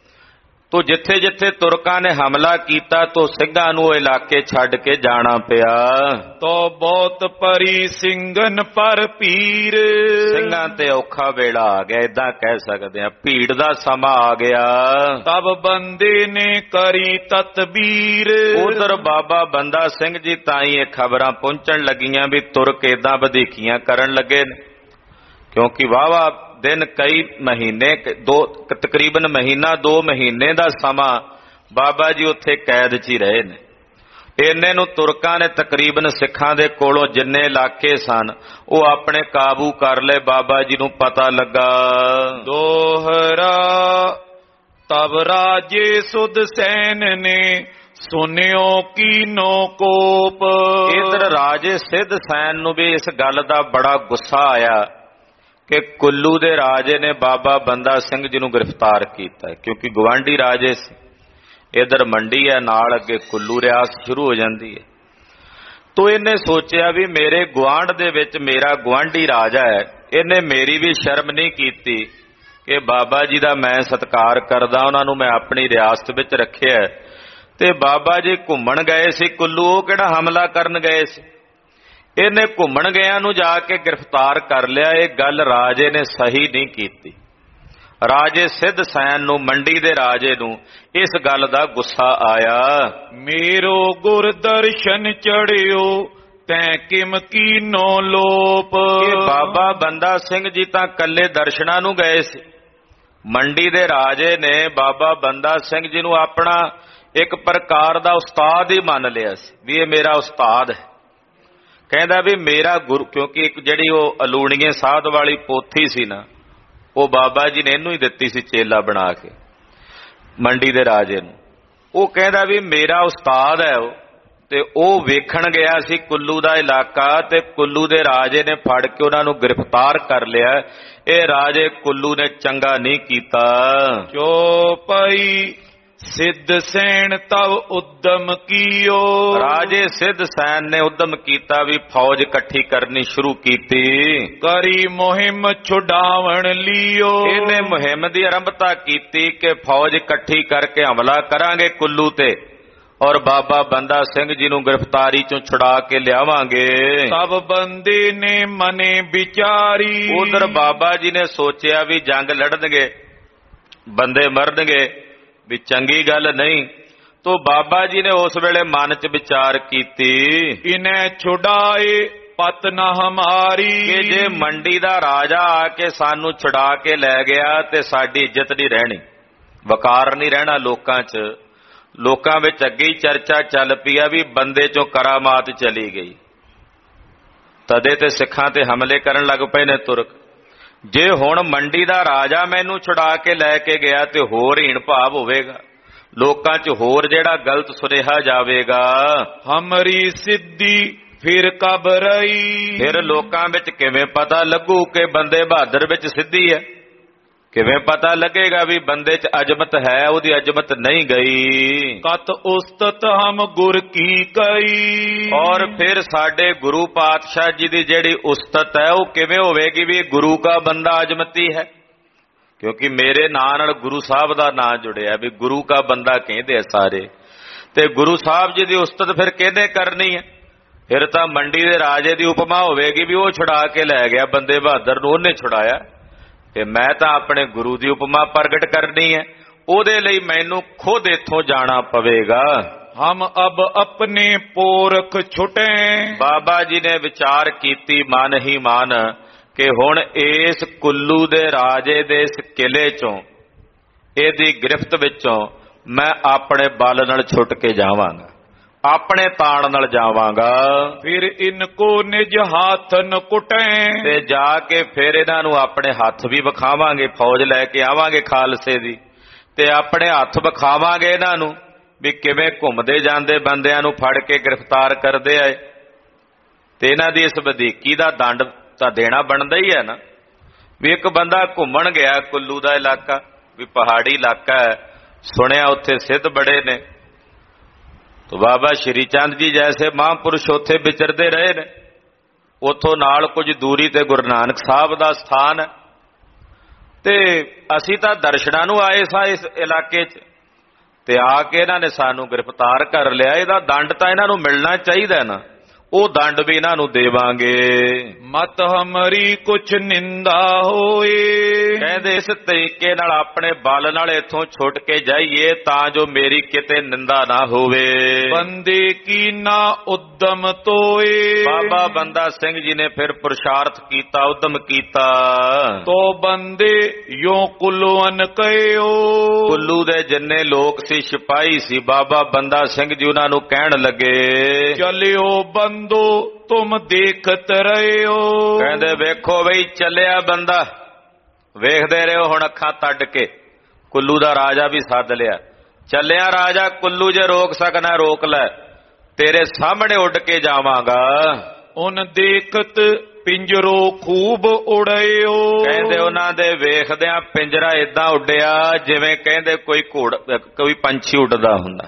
ਤੋ ਜਿੱਥੇ ਜਿੱਥੇ ਤੁਰਕਾਂ ਨੇ ਹਮਲਾ ਕੀਤਾ ਤੋ ਸਿੰਘਾਂ ਨੂੰ ਉਹ ਇਲਾਕੇ ਛੱਡ ਕੇ ਜਾਣਾ ਪਿਆ। ਤੋ ਬਹੁਤ ਪਰੀ ਸਿੰਘਨ ਪਰ ਪੀਰ। ਸਿੰਘਾਂ ਤੇ ਔਖਾ ਵੇਲਾ ਆ ਗਿਆ, ਏਦਾਂ ਕਹਿ ਸਕਦੇ ਆ, ਭੀੜ ਦਾ ਸਮਾਂ ਆ ਗਿਆ। ਤਬ ਬੰਦੇ ਨੇ ਕਰੀ ਤਤਬੀਰ। ਉਧਰ ਬਾਬਾ ਬੰਦਾ ਸਿੰਘ ਜੀ ਤਾਈਂ ਇਹ ਖਬਰਾਂ ਪਹੁੰਚਣ ਲੱਗੀਆਂ ਵੀ ਤੁਰਕ ਏਦਾਂ ਵਧੀਕੀਆਂ ਕਰਨ ਲੱਗੇ ਨੇ, ਕਿਉਂਕਿ ਵਾਹਵਾ ਦਿਨ, ਕਈ ਮਹੀਨੇ, ਦੋ ਤਕਰੀਬਨ ਮਹੀਨਾ ਦੋ ਮਹੀਨੇ ਦਾ ਸਮਾਂ ਬਾਬਾ ਜੀ ਉੱਥੇ ਕੈਦ 'ਚ ਹੀ ਰਹੇ ਨੇ। ਇੰਨੇ ਨੂੰ ਤੁਰਕਾਂ ਨੇ ਤਕਰੀਬਨ ਸਿੱਖਾਂ ਦੇ ਕੋਲੋਂ ਜਿੰਨੇ ਇਲਾਕੇ ਸਨ ਉਹ ਆਪਣੇ ਕਾਬੂ ਕਰ ਲਏ। ਬਾਬਾ ਜੀ ਨੂੰ ਪਤਾ ਲੱਗਾ। ਦੋਹਰਾ ਤਬ ਰਾਜੇ ਸੁਧ ਸੈਨ ਨੇ ਸੁਨਿਓ ਕੀਨੋ ਕੋਪ। ਇਧਰ ਰਾਜੇ ਸਿੱਧ ਸੈਨ ਨੂੰ ਵੀ ਇਸ ਗੱਲ ਦਾ ਬੜਾ ਗੁੱਸਾ ਆਇਆ ਕਿ ਕੁੱਲੂ ਦੇ ਰਾਜੇ ਨੇ ਬਾਬਾ ਬੰਦਾ ਸਿੰਘ ਜੀ ਨੂੰ ਗ੍ਰਿਫਤਾਰ ਕੀਤਾ, ਕਿਉਂਕਿ ਗਵਾਂਢੀ ਰਾਜੇ ਸੀ। ਇਧਰ ਮੰਡੀ ਹੈ, ਨਾਲ ਅੱਗੇ ਕੁੱਲੂ ਰਿਆਸਤ ਸ਼ੁਰੂ ਹੋ ਜਾਂਦੀ ਹੈ। ਤੋ ਇਹਨੇ ਸੋਚਿਆ ਵੀ ਮੇਰੇ ਗੁਆਂਢ ਦੇ ਵਿੱਚ ਮੇਰਾ ਗੁਆਂਢੀ ਰਾਜਾ ਹੈ, ਇਹਨੇ ਮੇਰੀ ਵੀ ਸ਼ਰਮ ਨਹੀਂ ਕੀਤੀ ਕਿ ਬਾਬਾ ਜੀ ਦਾ ਮੈਂ ਸਤਿਕਾਰ ਕਰਦਾ, ਉਹਨਾਂ ਨੂੰ ਮੈਂ ਆਪਣੀ ਰਿਆਸਤ ਵਿੱਚ ਰੱਖਿਆ। ਤੇ ਬਾਬਾ ਜੀ ਘੁੰਮਣ ਗਏ ਸੀ ਕੁੱਲੂ, ਉਹ ਕਿਹੜਾ ਹਮਲਾ ਕਰਨ ਗਏ ਸੀ। ਇਹਨੇ ਘੁੰਮਣ ਗਿਆਂ ਨੂੰ ਜਾ ਕੇ ਗ੍ਰਿਫਤਾਰ ਕਰ ਲਿਆ। ਇਹ ਗੱਲ ਰਾਜੇ ਨੇ ਸਹੀ ਨਹੀਂ ਕੀਤੀ। ਰਾਜੇ ਸਿੱਧ ਸੈਨ ਨੂੰ, ਮੰਡੀ ਦੇ ਰਾਜੇ ਨੂੰ ਇਸ ਗੱਲ ਦਾ ਗੁੱਸਾ ਆਇਆ। ਮੇਰੋ ਗੁਰ ਦਰਸ਼ਨ ਚੜਿਓ ਤੈ ਕਿਮ ਕੀਨੋ ਲੋਪ। ਇਹ ਬਾਬਾ ਬੰਦਾ ਸਿੰਘ ਜੀ ਤਾਂ ਕੱਲੇ ਦਰਸ਼ਨਾਂ ਨੂੰ ਗਏ ਸੀ। ਮੰਡੀ ਦੇ ਰਾਜੇ ਨੇ ਬਾਬਾ ਬੰਦਾ ਸਿੰਘ ਜੀ ਨੂੰ ਆਪਣਾ ਇੱਕ ਪ੍ਰਕਾਰ ਦਾ ਉਸਤਾਦ ਹੀ ਮੰਨ ਲਿਆ ਸੀ ਵੀ ਇਹ ਮੇਰਾ ਉਸਤਾਦ ਹੈ। ਕਹਿੰਦਾ ਵੀ ਮੇਰਾ ਗੁਰੂ, ਕਿਉਂਕਿ ਇੱਕ ਜਿਹੜੀ ਉਹ ਅਲੂਣੀਏ ਸਾਧ ਵਾਲੀ ਪੋਥੀ ਸੀ ਨਾ, ਉਹ ਬਾਬਾ ਜੀ ਨੇ ਇਹਨੂੰ ਹੀ ਦਿੱਤੀ ਸੀ ਚੇਲਾ ਬਣਾ ਕੇ ਮੰਡੀ ਦੇ ਰਾਜੇ ਨੂੰ। ਉਹ ਕਹਿੰਦਾ ਵੀ ਮੇਰਾ ਉਸਤਾਦ ਹੈ ਉਹ, ਤੇ ਉਹ ਵੇਖਣ ਗਿਆ ਸੀ ਕੁੱਲੂ ਦਾ ਇਲਾਕਾ, ਤੇ ਕੁੱਲੂ ਦੇ ਰਾਜੇ ਨੇ ਫੜ ਕੇ ਉਹਨਾਂ ਨੂੰ ਗ੍ਰਿਫਤਾਰ ਕਰ ਲਿਆ। ਇਹ ਰਾਜੇ ਕੁੱਲੂ ਨੇ ਚੰਗਾ ਨਹੀਂ ਕੀਤਾ। ਚੋਪਈ ਸਿੱਧ ਸੈਣ ਤਵ ਉਦਮ ਕੀਓ। ਰਾਜੇ ਸਿੱਧ ਸੈਨ ਨੇ ਉਦਮ ਕੀਤਾ ਵੀ ਫੌਜ ਇਕੱਠੀ ਕਰਨੀ ਸ਼ੁਰੂ ਕੀਤੀ। ਕਰੀ ਮੁਹਿੰਮ ਛੁਡਾਵਣ ਲਿਓ। ਇਹਨੇ ਮੁਹਿੰਮ ਦੀ ਆਰੰਭਤਾ ਕੀਤੀ ਕਿ ਫੌਜ ਇਕੱਠੀ ਕਰਕੇ ਹਮਲਾ ਕਰਾਂਗੇ ਕੁੱਲੂ ਤੇ ਔਰ ਬਾਬਾ ਬੰਦਾ ਸਿੰਘ ਜੀ ਨੂੰ ਗ੍ਰਿਫਤਾਰੀ ਚੋਂ ਛੁਡਾ ਕੇ ਲਿਆਵਾਂਗੇ। ਸਭ ਬੰਦੇ ਨੇ ਮਨੇ ਵਿਚਾਰੀ। ਉਧਰ ਬਾਬਾ ਜੀ ਨੇ ਸੋਚਿਆ ਵੀ ਜੰਗ ਲੜਨਗੇ, ਬੰਦੇ ਮਰਨਗੇ, ਵੀ ਚੰਗੀ ਗੱਲ ਨਹੀਂ। ਤੋ ਬਾਬਾ ਜੀ ਨੇ ਉਸ ਵੇਲੇ ਮਨ ਚ ਵਿਚਾਰ ਕੀਤੀ, ਇਨੇ ਛੁਡਾਏ ਪਤ ਨਾ ਹਮਾਰੀ। ਕਿ ਜੇ ਮੰਡੀ ਦਾ ਰਾਜਾ ਆ ਕੇ ਸਾਨੂੰ ਛੁਡਾ ਕੇ ਲੈ ਗਿਆ ਤੇ ਸਾਡੀ ਇੱਜ਼ਤ ਨਹੀਂ ਰਹਿਣੀ, ਵਕਾਰ ਨਹੀਂ ਰਹਿਣਾ ਲੋਕਾਂ 'ਚ। ਲੋਕਾਂ ਵਿੱਚ ਅੱਗੇ ਹੀ ਚਰਚਾ ਚੱਲ ਪਈ ਆ ਵੀ ਬੰਦੇ ਚੋਂ ਕਰਾਮਾਤ ਚਲੀ ਗਈ। ਤਦੇ ਤੇ ਸਿੱਖਾਂ ਤੇ ਹਮਲੇ ਕਰਨ ਲੱਗ ਪਏ ਨੇ ਤੁਰਕ। ਜੇ ਹੁਣ ਮੰਡੀ ਦਾ ਰਾਜਾ ਮੈਨੂੰ ਛੁਡਾ ਕੇ ਲੈ ਕੇ ਗਿਆ ਤੇ ਹੋਰ ਹੀਣ ਭਾਵ ਹੋਵੇਗਾ, ਲੋਕਾਂ 'ਚ ਹੋਰ ਜਿਹੜਾ ਗਲਤ ਸੁਨੇਹਾ ਜਾਵੇਗਾ। ਹਮਰੀ ਸਿੱਧੀ ਫਿਰ ਕਬ ਰਹੀ। ਫਿਰ ਲੋਕਾਂ ਵਿੱਚ ਕਿਵੇਂ ਪਤਾ ਲੱਗੂ ਕਿ ਬੰਦੇ ਬਹਾਦਰ ਵਿੱਚ ਸਿੱਧੀ ਹੈ? ਕਿਵੇਂ ਪਤਾ ਲੱਗੇਗਾ ਵੀ ਬੰਦੇ 'ਚ ਅਜਮਤ ਹੈ, ਉਹਦੀ ਅਜਮਤ ਨਹੀਂ ਗਈ। ਕਤ ਉਸਤਤ ਹਮ ਗੁਰ ਕੀ ਕਈ। ਔਰ ਫਿਰ ਸਾਡੇ ਗੁਰੂ ਪਾਤਸ਼ਾਹ ਜੀ ਦੀ ਜਿਹੜੀ ਉਸਤਤ ਹੈ ਉਹ ਕਿਵੇਂ ਹੋਵੇਗੀ ਵੀ ਗੁਰੂ ਦਾ ਬੰਦਾ ਅਜਮਤੀ ਹੈ? ਕਿਉਂਕਿ ਮੇਰੇ ਨਾਂ ਨਾਲ ਗੁਰੂ ਸਾਹਿਬ ਦਾ ਨਾਂ ਜੁੜਿਆ, ਵੀ ਗੁਰੂ ਦਾ ਬੰਦਾ ਕਹਿੰਦੇ ਆ ਸਾਰੇ। ਤੇ ਗੁਰੂ ਸਾਹਿਬ ਜੀ ਦੀ ਉਸਤਤ ਫਿਰ ਕਿਹਨੇ ਕਰਨੀ ਹੈ? ਫਿਰ ਤਾਂ ਮੰਡੀ ਦੇ ਰਾਜੇ ਦੀ ਉਪਮਾ ਹੋਵੇਗੀ ਵੀ ਉਹ ਛੁਡਾ ਕੇ ਲੈ ਗਿਆ ਬੰਦੇ ਬਹਾਦਰ ਨੂੰ, ਉਹਨੇ ਛੁਡਾਇਆ। ਤੇ ਮੈਂ ਤਾਂ ਆਪਣੇ ਗੁਰੂ ਦੀ ਉਪਮਾ ਪ੍ਰਗਟ ਕਰਨੀ ਹੈ, ਉਹਦੇ ਲਈ ਮੈਨੂੰ ਖੁਦ ਇੱਥੋਂ ਜਾਣਾ ਪਵੇਗਾ। ਹਮ ਅਬ ਆਪਣੇ ਪੋਰਖ ਛੁਟੇ। ਬਾਬਾ ਜੀ ਨੇ ਵਿਚਾਰ ਕੀਤੀ ਮਨ ਹੀ ਮਨ ਕਿ ਹੁਣ ਇਸ ਕੁੱਲੂ ਦੇ ਰਾਜੇ ਦੇ ਇਸ ਕਿਲੇ ਚੋਂ, ਇਹਦੀ ਗ੍ਰਿਫਤ ਵਿੱਚੋਂ ਮੈਂ ਆਪਣੇ ਬਲ ਨਾਲ ਛੁੱਟ ਕੇ ਜਾਵਾਂਗਾ, ਆਪਣੇ ਤਾਣ ਨਾਲ ਜਾਵਾਂਗਾ। ਫਿਰ ਇਨਕੋ ਨਿਜ ਹੱਥ ਨ ਕੁਟੇ। ਤੇ ਜਾ ਕੇ ਫਿਰ ਇਹਨਾਂ ਨੂੰ ਆਪਣੇ ਹੱਥ ਵੀ ਵਿਖਾਵਾਂਗੇ, ਫੌਜ ਲੈ ਕੇ ਆਵਾਂਗੇ ਖਾਲਸੇ ਦੀ, ਤੇ ਆਪਣੇ ਹੱਥ ਵਿਖਾਵਾਂਗੇ ਇਹਨਾਂ ਨੂੰ ਵੀ ਕਿਵੇਂ ਘੁੰਮਦੇ ਜਾਂਦੇ ਬੰਦਿਆਂ ਨੂੰ ਫੜ ਕੇ ਗ੍ਰਿਫਤਾਰ ਕਰਦੇ ਆਏ। ਤੇ ਇਹਨਾਂ ਦੀ ਇਸ ਵਧੀਕੀ ਦਾ ਦੰਡ ਤਾਂ ਦੇਣਾ ਬਣਦਾ ਹੀ ਹੈ ਨਾ। ਵੀ ਇੱਕ ਬੰਦਾ ਘੁੰਮਣ ਗਿਆ ਕੁੱਲੂ ਦਾ ਇਲਾਕਾ, ਵੀ ਪਹਾੜੀ ਇਲਾਕਾ ਹੈ, ਸੁਣਿਆ ਉੱਥੇ ਸਿੱਧ ਬੜੇ ਨੇ। ਤੋ ਬਾਬਾ ਸ਼੍ਰੀ ਚੰਦ ਜੀ ਜੈਸੇ ਮਹਾਂਪੁਰਸ਼ ਉੱਥੇ ਵਿਚਰਦੇ ਰਹੇ ਨੇ। ਉੱਥੋਂ ਨਾਲ ਕੁਝ ਦੂਰੀ ਤੇ ਗੁਰੂ ਨਾਨਕ ਸਾਹਿਬ ਦਾ ਸਥਾਨ ਹੈ। ਤੇ ਅਸੀਂ ਤਾਂ ਦਰਸ਼ਨਾਂ ਨੂੰ ਆਏ ਸਾਂ ਇਸ ਇਲਾਕੇ 'ਚ, ਤੇ ਆ ਕੇ ਇਹਨਾਂ ਨੇ ਸਾਨੂੰ ਗ੍ਰਿਫਤਾਰ ਕਰ ਲਿਆ। ਇਹਦਾ ਦੰਡ ਤਾਂ ਇਹਨਾਂ ਨੂੰ ਮਿਲਣਾ ਚਾਹੀਦਾ ਨਾ, ਉਹ ਦੰਡ ਵੀ ਇਹਨਾਂ ਨੂੰ ਦੇਵਾਂਗੇ। ਮਤ ਹਮਰੀ ਕੁਛ ਨਿੰਦਾ ਹੋਏ। ਕਹਿੰਦੇ ਇਸ ਤਰੀਕੇ ਨਾਲ ਆਪਣੇ ਬਲ ਨਾਲ ਇੱਥੋਂ ਛੁੱਟ ਕੇ ਜਾਈਏ ਤਾਂ ਜੋ ਮੇਰੀ ਕਿਤੇ ਨਿੰਦਾ ਨਾ ਹੋਵੇ। ਬੰਦੇ ਕੀ ਨਾ ਉਦਮ ਤੋਏ। ਬਾਬਾ ਬੰਦਾ ਸਿੰਘ ਜੀ ਨੇ ਫਿਰ ਪੁਰਸ਼ਾਰਥ ਕੀਤਾ, ਉਦਮ ਕੀਤਾ। ਤੋ ਬੰਦੇ ਯੋ ਕੁੱਲੂਨ ਕਹਿਓ। ਕੁੱਲੂ ਦੇ ਜਿੰਨੇ ਲੋਕ ਸੀ, ਸਿਪਾਹੀ ਸੀ, ਬਾਬਾ ਬੰਦਾ ਸਿੰਘ ਜੀ ਉਹਨਾਂ ਨੂੰ ਕਹਿਣ ਲੱਗੇ, ਚਲਿਓ ਬੰਦੋ ਤੁਮ ਦੇਖਤ ਰਹੇ ਹੋ। ਕਹਿੰਦੇ ਵੇਖੋ ਬਈ ਚੱਲਿਆ ਬੰਦਾ, ਵੇਖਦੇ ਰਹੋ ਹੁਣ ਅੱਖਾਂ ਤੱਡ ਕੇ। ਕੁੱਲੂ ਦਾ ਰਾਜਾ ਵੀ ਸੱਦ ਲਿਆ, ਚੱਲਿਆ ਰਾਜਾ ਕੁੱਲੂ, ਜੇ ਰੋਕ ਸਕਣਾ ਰੋਕ ਲੈ, ਤੇਰੇ ਸਾਹਮਣੇ ਉੱਡ ਕੇ ਜਾਵਾਂਗਾ। ਉਨ ਦੇਖਤ ਪਿੰਜਰੋ ਖੂਬ ਉੜਿਓ। ਕਹਿੰਦੇ ਉਹਨਾਂ ਦੇ ਵੇਖਦਿਆਂ ਪਿੰਜਰਾ ਏਦਾਂ ਉੱਡਿਆ ਜਿਵੇਂ ਕਹਿੰਦੇ ਕੋਈ ਘੋੜ ਕੋਈ ਪੰਛੀ ਉੱਡਦਾ ਹੁੰਦਾ।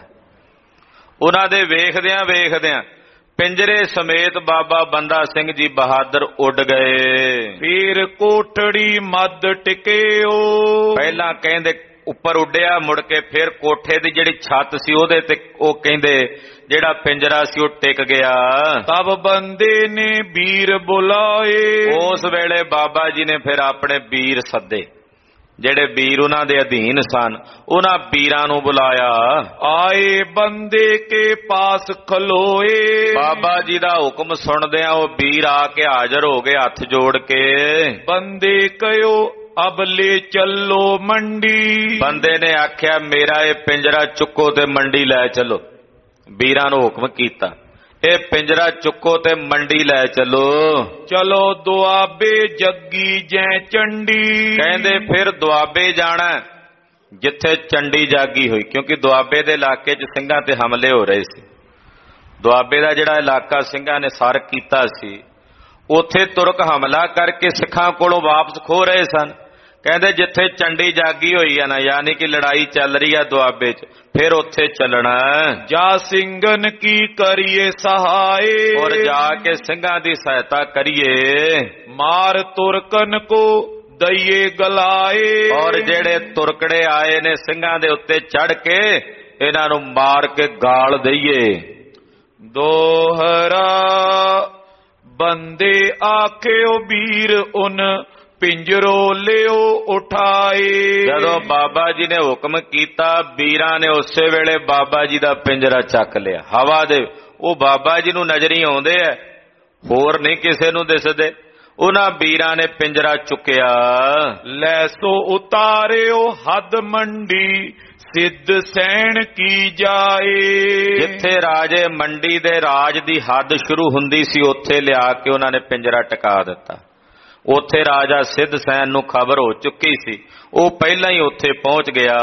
ਉਹਨਾਂ ਦੇ ਵੇਖਦਿਆਂ ਵੇਖਦਿਆਂ ਪਿੰਜਰੇ ਸਮੇਤ ਬਾਬਾ ਬੰਦਾ ਸਿੰਘ ਜੀ ਬਹਾਦਰ ਉੱਡ ਗਏ। ਫਿਰ ਕੋਠੜੀ ਮੱਧ ਟਿਕਿਓ। ਪਹਿਲਾਂ ਕਹਿੰਦੇ ਉੱਪਰ ਉੱਡਿਆ, ਮੁੜ ਕੇ ਫਿਰ ਕੋਠੇ ਦੀ ਜਿਹੜੀ ਛੱਤ ਸੀ ਉਹਦੇ ਤੇ ਉਹ ਕਹਿੰਦੇ ਜਿਹੜਾ ਪਿੰਜਰਾ ਸੀ ਉਹ ਟਿਕ ਗਿਆ। ਤਬ ਬੰਦੇ ਨੇ ਵੀਰ ਬੁਲਾਏ। ਉਸ ਵੇਲੇ ਬਾਬਾ ਜੀ ਨੇ ਫਿਰ ਆਪਣੇ ਵੀਰ ਸੱਦੇ, ਜਿਹੜੇ ਵੀਰ ਉਹਨਾਂ ਦੇ ਅਧੀਨ ਸਨ, ਉਹਨਾਂ ਵੀਰਾਂ ਨੂੰ ਬੁਲਾਇਆ। ਆਏ ਬੰਦੇ ਕੇ ਪਾਸ ਖਲੋਏ। ਬਾਬਾ ਜੀ ਦਾ ਹੁਕਮ ਸੁਣਦਿਆਂ ਉਹ ਵੀਰ ਆ ਕੇ ਹਾਜ਼ਰ ਹੋ ਗਏ ਹੱਥ ਜੋੜ ਕੇ। ਬੰਦੇ ਕਹਿਓ ਅਬ ਲੈ ਚੱਲੋ ਮੰਡੀ। ਬੰਦੇ ਨੇ ਆਖਿਆ ਮੇਰਾ ਇਹ ਪਿੰਜਰਾ ਚੁੱਕੋ ਤੇ ਮੰਡੀ ਲੈ ਚਲੋ। ਵੀਰਾਂ ਨੂੰ ਹੁਕਮ ਕੀਤਾ, ਇਹ ਪਿੰਜਰਾ ਚੁੱਕੋ ਤੇ ਮੰਡੀ ਲੈ ਚਲੋ। ਚਲੋ ਦੁਆਬੇ ਜੱਗੀ ਜੈ ਚੰਡੀ। ਕਹਿੰਦੇ ਫਿਰ ਦੁਆਬੇ ਜਾਣਾ ਜਿੱਥੇ ਚੰਡੀ ਜਾਗੀ ਹੋਈ, ਕਿਉਂਕਿ ਦੁਆਬੇ ਦੇ ਇਲਾਕੇ 'ਚ ਸਿੰਘਾਂ ਤੇ ਹਮਲੇ ਹੋ ਰਹੇ ਸੀ। ਦੁਆਬੇ ਦਾ ਜਿਹੜਾ ਇਲਾਕਾ ਸਿੰਘਾਂ ਨੇ ਸਰ ਕੀਤਾ ਸੀ, ਉੱਥੇ ਤੁਰਕ ਹਮਲਾ ਕਰਕੇ ਸਿੱਖਾਂ ਕੋਲੋਂ ਵਾਪਸ ਖੋ ਰਹੇ ਸਨ। ਕਹਿੰਦੇ ਜਿੱਥੇ ਚੰਡੀ ਜਾਗੀ ਹੋਈ ਆ ਨਾ, ਯਾਨੀ ਕਿ ਲੜਾਈ ਚੱਲ ਰਹੀ ਆ ਦੁਆਬੇ 'ਚ, ਫਿਰ ਉੱਥੇ ਚੱਲਣਾ। ਜਾ ਸਿੰਘਨ ਕੀ ਕਰੀਏ ਸਹਾਏ, ਔਰ ਜਾ ਕੇ ਸਿੰਘਾਂ ਦੀ ਸਹਾਇਤਾ ਕਰੀਏ। ਮਾਰ ਤੁਰਕਨ ਕੋ ਦਈਏ ਗਲਾਏ, ਔਰ ਜਿਹੜੇ ਤੁਰਕੜੇ ਆਏ ਨੇ ਸਿੰਘਾਂ ਦੇ ਉੱਤੇ ਚੜ ਕੇ, ਇਹਨਾਂ ਨੂੰ ਮਾਰ ਕੇ ਗਾਲ ਦਈਏ। ਦੋਹਰਾ ਬੰਦੇ ਆਖਿਓ ਵੀਰ ਉਨ ਪਿੰਜਰੋ ਲਿਓ ਉਠਾਏ। ਜਦੋਂ ਬਾਬਾ ਜੀ ਨੇ ਹੁਕਮ ਕੀਤਾ, ਵੀਰਾਂ ਨੇ ਉਸੇ ਵੇਲੇ ਬਾਬਾ ਜੀ ਦਾ ਪਿੰਜਰਾ ਚੱਕ ਲਿਆ ਹਵਾ ਦੇ। ਉਹ ਬਾਬਾ ਜੀ ਨੂੰ ਨਜ਼ਰੀ ਆਉਂਦੇ ਐ, ਹੋਰ ਨਹੀਂ ਕਿਸੇ ਨੂੰ ਦਿਸਦੇ। ਉਹਨਾਂ ਵੀਰਾਂ ਨੇ ਪਿੰਜਰਾ ਚੁੱਕਿਆ। ਲੈ ਸੋ ਉਤਾਰਿਓ ਹੱਦ ਮੰਡੀ ਸਿੱਧ ਸੈਣ ਕੀ ਜਾਏ। ਜਿੱਥੇ ਰਾਜੇ ਮੰਡੀ ਦੇ ਰਾਜ ਦੀ ਹੱਦ ਸ਼ੁਰੂ ਹੁੰਦੀ ਸੀ, ਉੱਥੇ ਲਿਆ ਕੇ ਉਹਨਾਂ ਨੇ ਪਿੰਜਰਾ ਟਿਕਾ ਦਿੱਤਾ। ਉੱਥੇ ਰਾਜਾ ਸਿੱਧ ਸੈਨ ਨੂੰ ਖਬਰ ਹੋ ਚੁੱਕੀ ਸੀ, ਉਹ ਪਹਿਲਾਂ ਹੀ ਉੱਥੇ ਪਹੁੰਚ ਗਿਆ।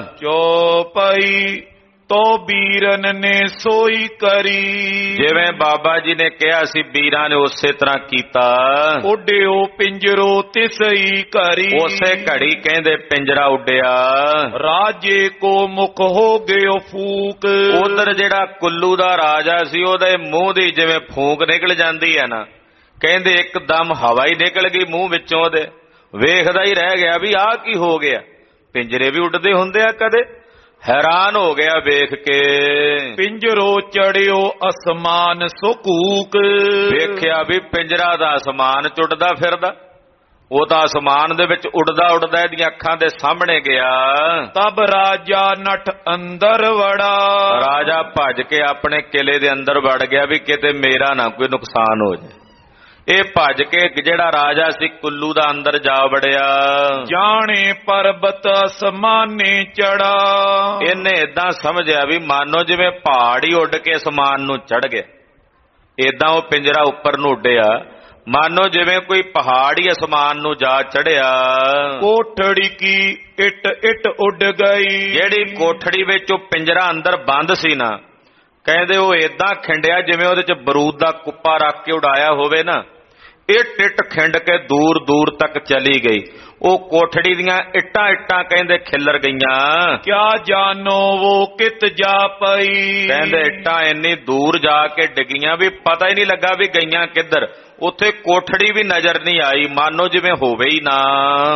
ਚੌਪਈ ਤੋ ਵੀਰਨ ਨੇ ਸੋਈ ਕਰੀ, ਜਿਵੇਂ ਬਾਬਾ ਜੀ ਨੇ ਕਿਹਾ ਸੀ ਵੀਰਾਂ ਨੇ ਉਸੇ ਤਰ੍ਹਾਂ ਕੀਤਾ। ਉੱਡਿਓ ਪਿੰਜਰੋ ਤਿਸਈ ਕਰੀ, ਉਸੇ ਘੜੀ ਕਹਿੰਦੇ ਪਿੰਜਰਾ ਉੱਡਿਆ। ਰਾਜੇ ਕੋ ਮੁਖ ਹੋ ਗਿਓ ਫੂਕ, ਉਧਰ ਜਿਹੜਾ ਕੁੱਲੂ ਦਾ ਰਾਜਾ ਸੀ, ਉਹਦੇ ਮੂੰਹ ਦੀ ਜਿਵੇਂ ਫੂਕ ਨਿਕਲ ਜਾਂਦੀ ਹੈ ਨਾ, ਕਹਿੰਦੇ ਇੱਕਦਮ ਹਵਾ ਹੀ ਨਿਕਲ ਗਈ ਮੂੰਹ ਵਿੱਚੋਂ ਉਹਦੇ। ਵੇਖਦਾ ਹੀ ਰਹਿ ਗਿਆ ਵੀ ਆਹ ਕੀ ਹੋ ਗਿਆ, ਪਿੰਜਰੇ ਵੀ ਉੱਡਦੇ ਹੁੰਦੇ ਆ ਕਦੇ। ਹੈਰਾਨ ਹੋ ਗਿਆ ਵੇਖ ਕੇ। ਪਿੰਜਰੋ ਚੜਿਓ ਅਸਮਾਨ ਸੁਕੂਕ, ਵੇਖਿਆ ਵੀ ਪਿੰਜਰਾ ਦਾ ਅਸਮਾਨ ਚ ਉੱਡਦਾ ਫਿਰਦਾ। ਉਹ ਤਾਂ ਅਸਮਾਨ ਦੇ ਵਿੱਚ ਉੱਡਦਾ ਉੱਡਦਾ ਇਹਦੀਆਂ ਅੱਖਾਂ ਦੇ ਸਾਹਮਣੇ ਗਿਆ। ਤਬ ਰਾਜਾ ਨਠ ਅੰਦਰ ਵੜਾ, ਰਾਜਾ ਭੱਜ ਕੇ ਆਪਣੇ ਕਿਲੇ ਦੇ ਅੰਦਰ ਵੜ ਗਿਆ ਵੀ ਕਿਤੇ ਮੇਰਾ ਨਾ ਕੋਈ ਨੁਕਸਾਨ ਹੋ ਜਾਏ। ਇਹ ਭੱਜ ਕੇ ਜਿਹੜਾ ਰਾਜਾ ਸੀ ਕੁੱਲੂ ਦਾ ਅੰਦਰ ਜਾ ਵੜਿਆ। ਜਾਣੇ ਪਰਬਤ ਅਸਮਾਨੇ ਚੜਾ, ਇਹਨੇ ਏਦਾਂ ਸਮਝਿਆ ਵੀ ਮਾਨੋ ਜਿਵੇਂ ਪਹਾੜ ਹੀ ਉੱਡ ਕੇ ਅਸਮਾਨ ਨੂੰ ਚੜ ਗਿਆ। ਏਦਾਂ ਉਹ ਪਿੰਜਰਾ ਉੱਪਰ ਨੂੰ ਉੱਡਿਆ, ਮਾਨੋ ਜਿਵੇਂ ਕੋਈ ਪਹਾੜ ਹੀ ਅਸਮਾਨ ਨੂੰ ਜਾ ਚੜਿਆ। ਕੋਠੜੀ ਕੀ ਇੱਟ ਇੱਟ ਉੱਡ ਗਈ, ਜਿਹੜੀ ਕੋਠੜੀ ਵਿੱਚ ਉਹ ਪਿੰਜਰਾ ਅੰਦਰ ਬੰਦ ਸੀ ਨਾ, ਕਹਿੰਦੇ ਉਹ ਏਦਾਂ ਖਿੰਡਿਆ ਜਿਵੇਂ ਉਹਦੇ ਚ ਬਰੂਦ ਦਾ ਕੁੱਪਾ ਰੱਖ ਕੇ ਉਡਾਇਆ ਹੋਵੇ ਨਾ। ਇਹ ਟਿੱਟ ਖਿੰਡ ਕੇ ਦੂਰ ਦੂਰ ਤੱਕ ਚਲੀ ਗਈ। ਉਹ ਕੋਠੜੀ ਦੀਆਂ ਇੱਟਾਂ ਇੱਟਾਂ ਕਹਿੰਦੇ ਖਿੱਲਰ ਗਈਆਂ। ਕਿਆ ਜਾਨੋ ਉਹ ਕਿਤ ਜਾ ਪਈ, ਕਹਿੰਦੇ ਇੱਟਾਂ ਇੰਨੀ ਦੂਰ ਜਾ ਕੇ ਡਿੱਗੀਆਂ ਵੀ ਪਤਾ ਹੀ ਨਹੀਂ ਲੱਗਾ ਵੀ ਗਈਆਂ ਕਿੱਧਰ। ਉੱਥੇ ਕੋਠੜੀ ਵੀ ਨਜ਼ਰ ਨਹੀਂ ਆਈ, ਮਾਨੋ ਜਿਵੇਂ ਹੋਵੇ ਹੀ ਨਾ।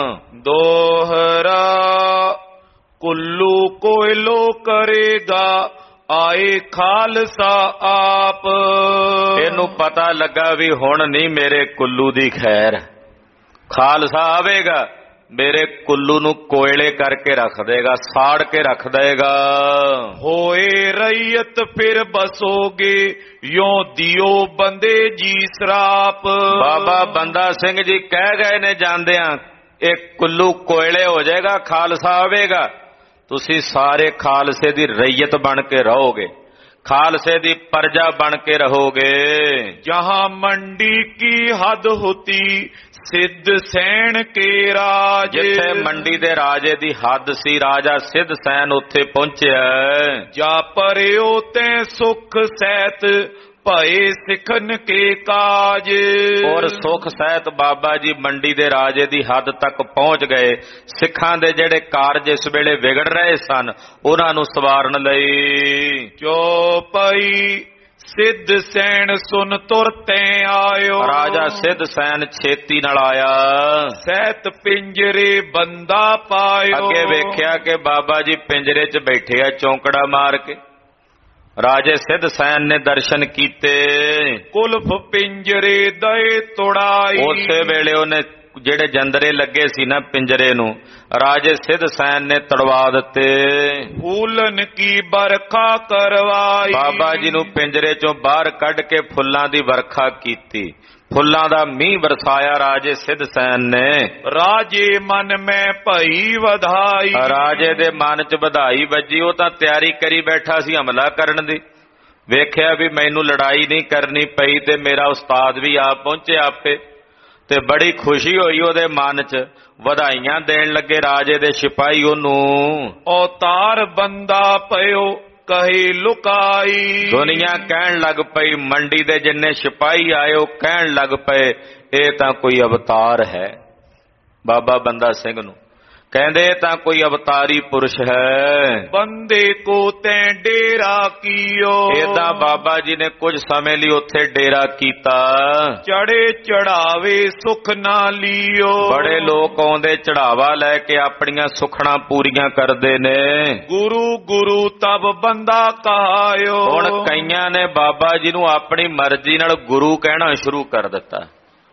ਦੋਹਰਾ ਕੁੱਲੂ ਕੋਇਲੋ ਕਰੇਗਾ ਆਏ ਖਾਲਸਾ ਆਪ, ਇਹਨੂੰ ਪਤਾ ਲੱਗਾ ਵੀ ਹੁਣ ਨਹੀਂ ਮੇਰੇ ਕੁੱਲੂ ਦੀ ਖੈਰ, ਖਾਲਸਾ ਆਵੇਗਾ ਮੇਰੇ ਕੁੱਲੂ ਨੂੰ ਕੋਇਲੇ ਕਰਕੇ ਰੱਖ ਦੇਗਾ, ਸਾੜ ਕੇ ਰੱਖ ਦੇਗਾ। ਹੋਏ ਰਈਅਤ ਫਿਰ ਬਸੋਗੇ ਯੋ ਦਿਓ ਬੰਦੇ ਜੀ ਸਰਾਪ। ਬਾਬਾ ਬੰਦਾ ਸਿੰਘ ਜੀ ਕਹਿ ਗਏ ਨੇ ਜਾਂਦਿਆਂ, ਇਹ ਕੁੱਲੂ ਕੋਇਲੇ ਹੋ ਜਾਏਗਾ, ਖਾਲਸਾ ਆਵੇਗਾ, ਤੁਸੀਂ ਸਾਰੇ ਖਾਲਸੇ ਦੀ ਰਈਅਤ ਬਣ ਕੇ ਰਹੋਗੇ, ਖਾਲਸੇ ਦੀ ਪਰਜਾ ਬਣ ਕੇ ਰਹੋਗੇ। ਜਹਾਂ ਮੰਡੀ ਕੀ ਹੱਦ ਹੋਤੀ ਸਿੱਧ ਸੈਣ ਕੇ ਰਾਜ, ਜਿੱਥੇ ਮੰਡੀ ਦੇ ਰਾਜੇ ਦੀ ਹੱਦ ਸੀ, ਰਾਜਾ ਸਿੱਧ ਸੈਨ ਉੱਥੇ ਪਹੁੰਚਿਆ। ਜਾ ਪਰਿਓ ਤੈ ਸੁਖ ਸਹਿਤ ਭਏ ਸਿੱਖਨ ਕੇ ਕਾਜ, ਔਰ ਸੁਖ ਸਹਿਤ ਬਾਬਾ ਜੀ ਮੰਡੀ ਦੇ ਰਾਜੇ ਦੀ ਹੱਦ ਤੱਕ ਪਹੁੰਚ ਗਏ। ਸਿੱਖਾਂ ਦੇ ਜਿਹੜੇ ਕਾਰਜ ਇਸ ਵੇਲੇ ਵਿਗੜ ਰਹੇ ਸਨ, ਉਹਨਾਂ ਨੂੰ ਸਵਾਰਨ ਲਈ। ਚੌਪਈ ਸਿੱਧ ਸੈਣ ਸੁਨ ਤੁਰ ਤੈ ਆਇਓ, ਰਾਜਾ ਸਿੱਧ ਸੈਨ ਛੇਤੀ ਨਾਲ ਆਇਆ। ਸਹਿਤ ਪਿੰਜਰੇ ਬੰਦਾ ਪਾਇਓ, ਅੱਗੇ ਵੇਖਿਆ ਕਿ ਬਾਬਾ ਜੀ ਪਿੰਜਰੇ 'ਚ ਬੈਠੇ ਆ ਚੌਂਕੜਾ ਮਾਰ ਕੇ। ਰਾਜੇ ਸਿੱਧ ਸੈਨ ਨੇ ਦਰਸ਼ਨ ਕੀਤੇ। ਕੁਲਫ ਪਿੰਜਰੇ ਦਏ ਤੁੜਾਈ, ਉਸੇ ਵੇਲੇ ਉਹਨੇ ਜਿਹੜੇ ਜੰਦਰੇ ਲੱਗੇ ਸੀ ਨਾ ਪਿੰਜਰੇ ਨੂੰ, ਰਾਜੇ ਸਿੱਧ ਸੈਨ ਨੇ ਤੜਵਾ ਦਿੱਤੇ। ਫੂਲਨ ਕੀ ਬਰਖਾ ਕਰਵਾਈ, ਬਾਬਾ ਜੀ ਨੂੰ ਪਿੰਜਰੇ ਚੋਂ ਬਾਹਰ ਕੱਢ ਕੇ ਫੁੱਲਾਂ ਦੀ ਵਰਖਾ ਕੀਤੀ, ਫੁੱਲਾਂ ਦਾ ਮੀਂਹ ਵਰਸਾਇਆ ਰਾਜੇ ਸਿੱਧ ਸੈਨ ਨੇ। ਰਾਜੇ ਮਨ ਮੈਂ ਭਈ ਵਧਾਈ, ਰਾਜੇ ਦੇ ਮਨ 'ਚ ਵਧਾਈ ਵੱਜੀ। ਉਹ ਤਾਂ ਤਿਆਰੀ ਕਰੀ ਬੈਠਾ ਸੀ ਹਮਲਾ ਕਰਨ ਦੀ। ਵੇਖਿਆ ਵੀ ਮੈਨੂੰ ਲੜਾਈ ਨਹੀਂ ਕਰਨੀ ਪਈ ਤੇ ਮੇਰਾ ਉਸਤਾਦ ਵੀ ਆ ਪਹੁੰਚਿਆ ਆਪੇ, ਤੇ ਬੜੀ ਖੁਸ਼ੀ ਹੋਈ ਉਹਦੇ ਮਨ 'ਚ। ਵਧਾਈਆਂ ਦੇਣ ਲੱਗੇ ਰਾਜੇ ਦੇ ਸਿਪਾਹੀ ਉਹਨੂੰ। ਅਵਤਾਰ ਬੰਦਾ ਪਇਓ ਕਹੇ ਲੁਕਾਈ, ਦੁਨੀਆ ਕਹਿਣ ਲੱਗ ਪਈ, ਮੰਡੀ ਦੇ ਜਿੰਨੇ ਸਿਪਾਹੀ ਆਏ ਉਹ ਕਹਿਣ ਲੱਗ ਪਏ ਇਹ ਤਾਂ ਕੋਈ ਅਵਤਾਰ ਹੈ। ਬਾਬਾ ਬੰਦਾ ਸਿੰਘ ਨੂੰ। ਕਹਿੰਦੇ ਤਾਂ ਕੋਈ ਅਵਤਾਰੀ ਪੁਰਸ਼ ਹੈ, ਬੰਦੇ ਕੋ ਤੈਂ ਡੇਰਾ ਕੀਓ। ਏਦਾਂ ਬਾਬਾ ਜੀ ਨੇ ਕੁਝ ਸਮੇਂ ਲਈ ਉੱਥੇ ਡੇਰਾ ਕੀਤਾ। ਚੜੇ ਚੜਾਵੇ ਸੁਖ ਨਾ ਲੀਓ। ਬੜੇ ਲੋਕ ਆਉਂਦੇ ਚੜਾਵਾ ਲੈ ਕੇ ਆਪਣੀਆਂ ਸੁਖਣਾ ਪੂਰੀਆਂ ਕਰਦੇ ਨੇ। ਗੁਰੂ ਗੁਰੂ ਤਬ ਬੰਦਾ ਕਹਾਇਓ। ਹੁਣ ਕਈਆਂ ਨੇ ਬਾਬਾ ਜੀ ਨੂੰ ਆਪਣੀ ਮਰਜ਼ੀ ਨਾਲ ਗੁਰੂ ਕਹਿਣਾ ਸ਼ੁਰੂ ਕਰ ਦਿੱਤਾ।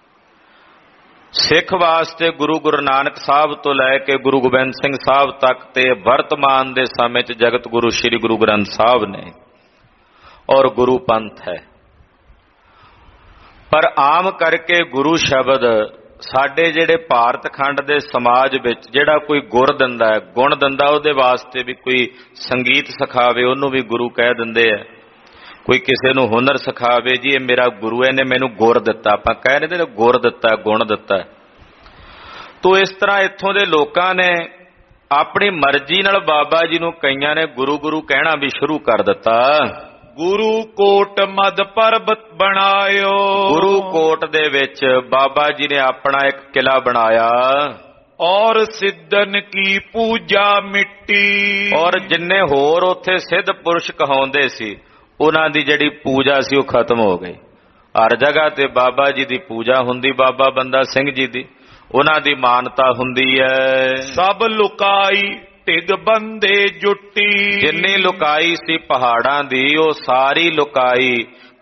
ਸਿੱਖ ਵਾਸਤੇ ਗੁਰੂ ਗੁਰੂ ਨਾਨਕ ਸਾਹਿਬ ਤੋਂ ਲੈ ਕੇ ਗੁਰੂ ਗੋਬਿੰਦ ਸਿੰਘ ਸਾਹਿਬ ਤੱਕ ਤੇ ਵਰਤਮਾਨ ਦੇ ਸਮੇਂ 'ਚ ਜਗਤ ਗੁਰੂ ਸ੍ਰੀ ਗੁਰੂ ਗ੍ਰੰਥ ਸਾਹਿਬ ਨੇ ਔਰ ਗੁਰੂ ਪੰਥ ਹੈ। ਪਰ ਆਮ ਕਰਕੇ ਗੁਰੂ ਸ਼ਬਦ ਸਾਡੇ ਜਿਹੜੇ ਭਾਰਤ ਖੰਡ ਦੇ ਸਮਾਜ ਵਿੱਚ ਜਿਹੜਾ ਕੋਈ ਗੁਰ ਦਿੰਦਾ ਹੈ, ਗੁਣ ਦਿੰਦਾ, ਉਹਦੇ ਵਾਸਤੇ ਵੀ ਕੋਈ ਸੰਗੀਤ ਸਿਖਾਵੇ ਉਹਨੂੰ ਵੀ ਗੁਰੂ ਕਹਿ ਦਿੰਦੇ ਆ। ਕੋਈ ਕਿਸੇ ਨੂੰ ਹੁਨਰ ਸਿਖਾਵੇ, ਜੀ ਇਹ ਮੇਰਾ ਗੁਰੂ ਹੈ, ਨੇ ਮੈਨੂੰ ਗੁਰ ਦਿੱਤਾ, ਆਪਾਂ ਕਹਿ ਰਹੇ ਨੇ ਗੁਰ ਦਿੱਤਾ, ਗੁਣ ਦਿੱਤਾ। ਤੋ ਇਸ ਤਰ੍ਹਾਂ ਇੱਥੋਂ ਦੇ ਲੋਕਾਂ ਨੇ ਆਪਣੀ ਮਰਜ਼ੀ ਨਾਲ ਬਾਬਾ ਜੀ ਨੂੰ ਕਈਆਂ ਨੇ ਗੁਰੂ ਗੁਰੂ ਕਹਿਣਾ ਵੀ ਸ਼ੁਰੂ ਕਰ ਦਿੱਤਾ। ਗੁਰੂ ਕੋਟ ਮਦ ਪਰਬਤ ਬਣਾਇਓ। ਗੁਰੂ ਕੋਟ ਦੇ ਵਿੱਚ ਬਾਬਾ ਜੀ ਨੇ ਆਪਣਾ ਇੱਕ ਕਿਲਾ ਬਣਾਇਆ। ਔਰ ਸਿੱਧਨ ਕੀ ਪੂਜਾ ਮਿੱਟੀ। ਔਰ ਜਿੰਨੇ ਹੋਰ ਉੱਥੇ ਸਿੱਧ ਪੁਰਸ਼ ਕਹਾਉਂਦੇ ਸੀ ਉਹਨਾਂ ਦੀ ਜਿਹੜੀ ਪੂਜਾ ਸੀ ਉਹ ਖਤਮ ਹੋ ਗਈ। ਹਰ ਜਗ੍ਹਾ ਤੇ ਬਾਬਾ ਜੀ ਦੀ ਪੂਜਾ ਹੁੰਦੀ, ਬਾਬਾ ਬੰਦਾ ਸਿੰਘ ਜੀ ਦੀ, ਉਹਨਾਂ ਦੀ ਮਾਨਤਾ ਹੁੰਦੀ ਹੈ। ਸਭ ਲੁਕਾਈ ਢਿਗ ਬੰਦੇ ਜੁੱਟੀ। ਜਿੰਨੀ ਲੁਕਾਈ ਸੀ ਪਹਾੜਾਂ ਦੀ ਉਹ ਸਾਰੀ ਲੁਕਾਈ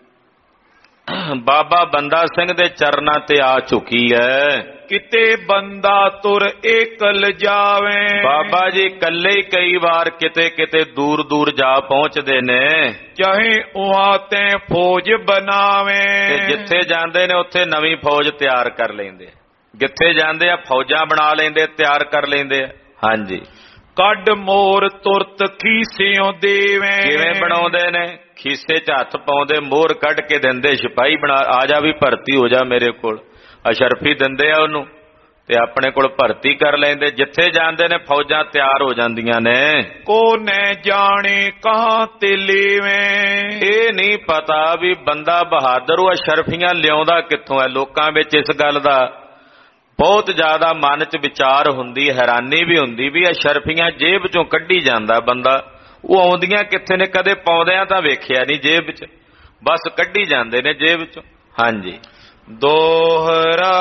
ਬਾਬਾ ਬੰਦਾ ਸਿੰਘ ਦੇ ਚਰਨਾਂ ਤੇ ਆ ਚੁੱਕੀ ਹੈ। ਕਿਤੇ ਬੰਦਾ ਤੁਰ ਏਕਲ ਜਾਵੇ। ਬਾਬਾ ਜੀ ਇਕੱਲੇ ਹੀ ਕਈ ਵਾਰ ਕਿਤੇ ਕਿਤੇ ਦੂਰ ਦੂਰ ਜਾ ਪਹੁੰਚਦੇ ਨੇ। ਚਾਹੇ ਉਹਾਂ ਤੈਂ ਫੌਜ ਬਣਾਵੇ। ਤੇ ਜਿੱਥੇ ਜਾਂਦੇ ਨੇ ਉੱਥੇ ਨਵੀਂ ਫੌਜ ਤਿਆਰ ਕਰ ਲੈਂਦੇ। ਜਿੱਥੇ ਜਾਂਦੇ ਆ ਫੌਜਾਂ ਬਣਾ ਲੈਂਦੇ, ਤਿਆਰ ਕਰ ਲੈਂਦੇ। ਹਾਂਜੀ। ਕੱਢ ਮੋਰ ਤੁਰਤ ਖੀਸਿਓਂ ਦੇਵੇਂ। ਕਿਵੇਂ ਬਣਾਉਂਦੇ ਨੇ? ਖੀਸੇ 'ਚ ਹੱਥ ਪਾਉਂਦੇ, ਮੋਹਰ ਕੱਢ ਕੇ ਦਿੰਦੇ, ਸਿਪਾਹੀ ਬਣਾ, ਆ ਜਾ ਵੀ ਭਰਤੀ ਹੋ ਜਾ ਮੇਰੇ ਕੋਲ। ਅਸ਼ਰਫੀ ਦਿੰਦੇ ਆ ਉਹਨੂੰ ਤੇ ਆਪਣੇ ਕੋਲ ਭਰਤੀ ਕਰ ਲੈਂਦੇ। ਜਿੱਥੇ ਜਾਂਦੇ ਨੇ ਫੌਜਾਂ ਤਿਆਰ ਹੋ ਜਾਂਦੀਆਂ ਨੇ। ਕੋ ਨੇ ਜਾਣੇ ਕਹਾਂ ਤੇ ਲੇਵੇਂ। ਇਹ ਨਹੀਂ ਪਤਾ ਵੀ ਬੰਦਾ ਬਹਾਦਰ ਉਹ ਅਸ਼ਰਫੀਆਂ ਲਿਆਉਂਦਾ ਕਿੱਥੋਂ ਹੈ। ਲੋਕਾਂ ਵਿੱਚ ਇਸ ਗੱਲ ਦਾ ਬਹੁਤ ਜ਼ਿਆਦਾ ਮਨ 'ਚ ਵਿਚਾਰ ਹੁੰਦੀ, ਹੈਰਾਨੀ ਵੀ ਹੁੰਦੀ ਵੀ ਅਸ਼ਰਫੀਆਂ ਜੇਬ 'ਚੋਂ ਕੱਢੀ ਜਾਂਦਾ ਬੰਦਾ। ਉਹ ਆਉਂਦੀਆਂ ਕਿੱਥੇ ਨੇ? ਕਦੇ ਪਾਉਂਦਿਆਂ ਤਾਂ ਵੇਖਿਆ ਨਹੀਂ ਜੇਬ 'ਚ, ਬਸ ਕੱਢੀ ਜਾਂਦੇ ਨੇ ਜੇਬ 'ਚੋਂ। ਹਾਂਜੀ। ਦੋਹਰਾ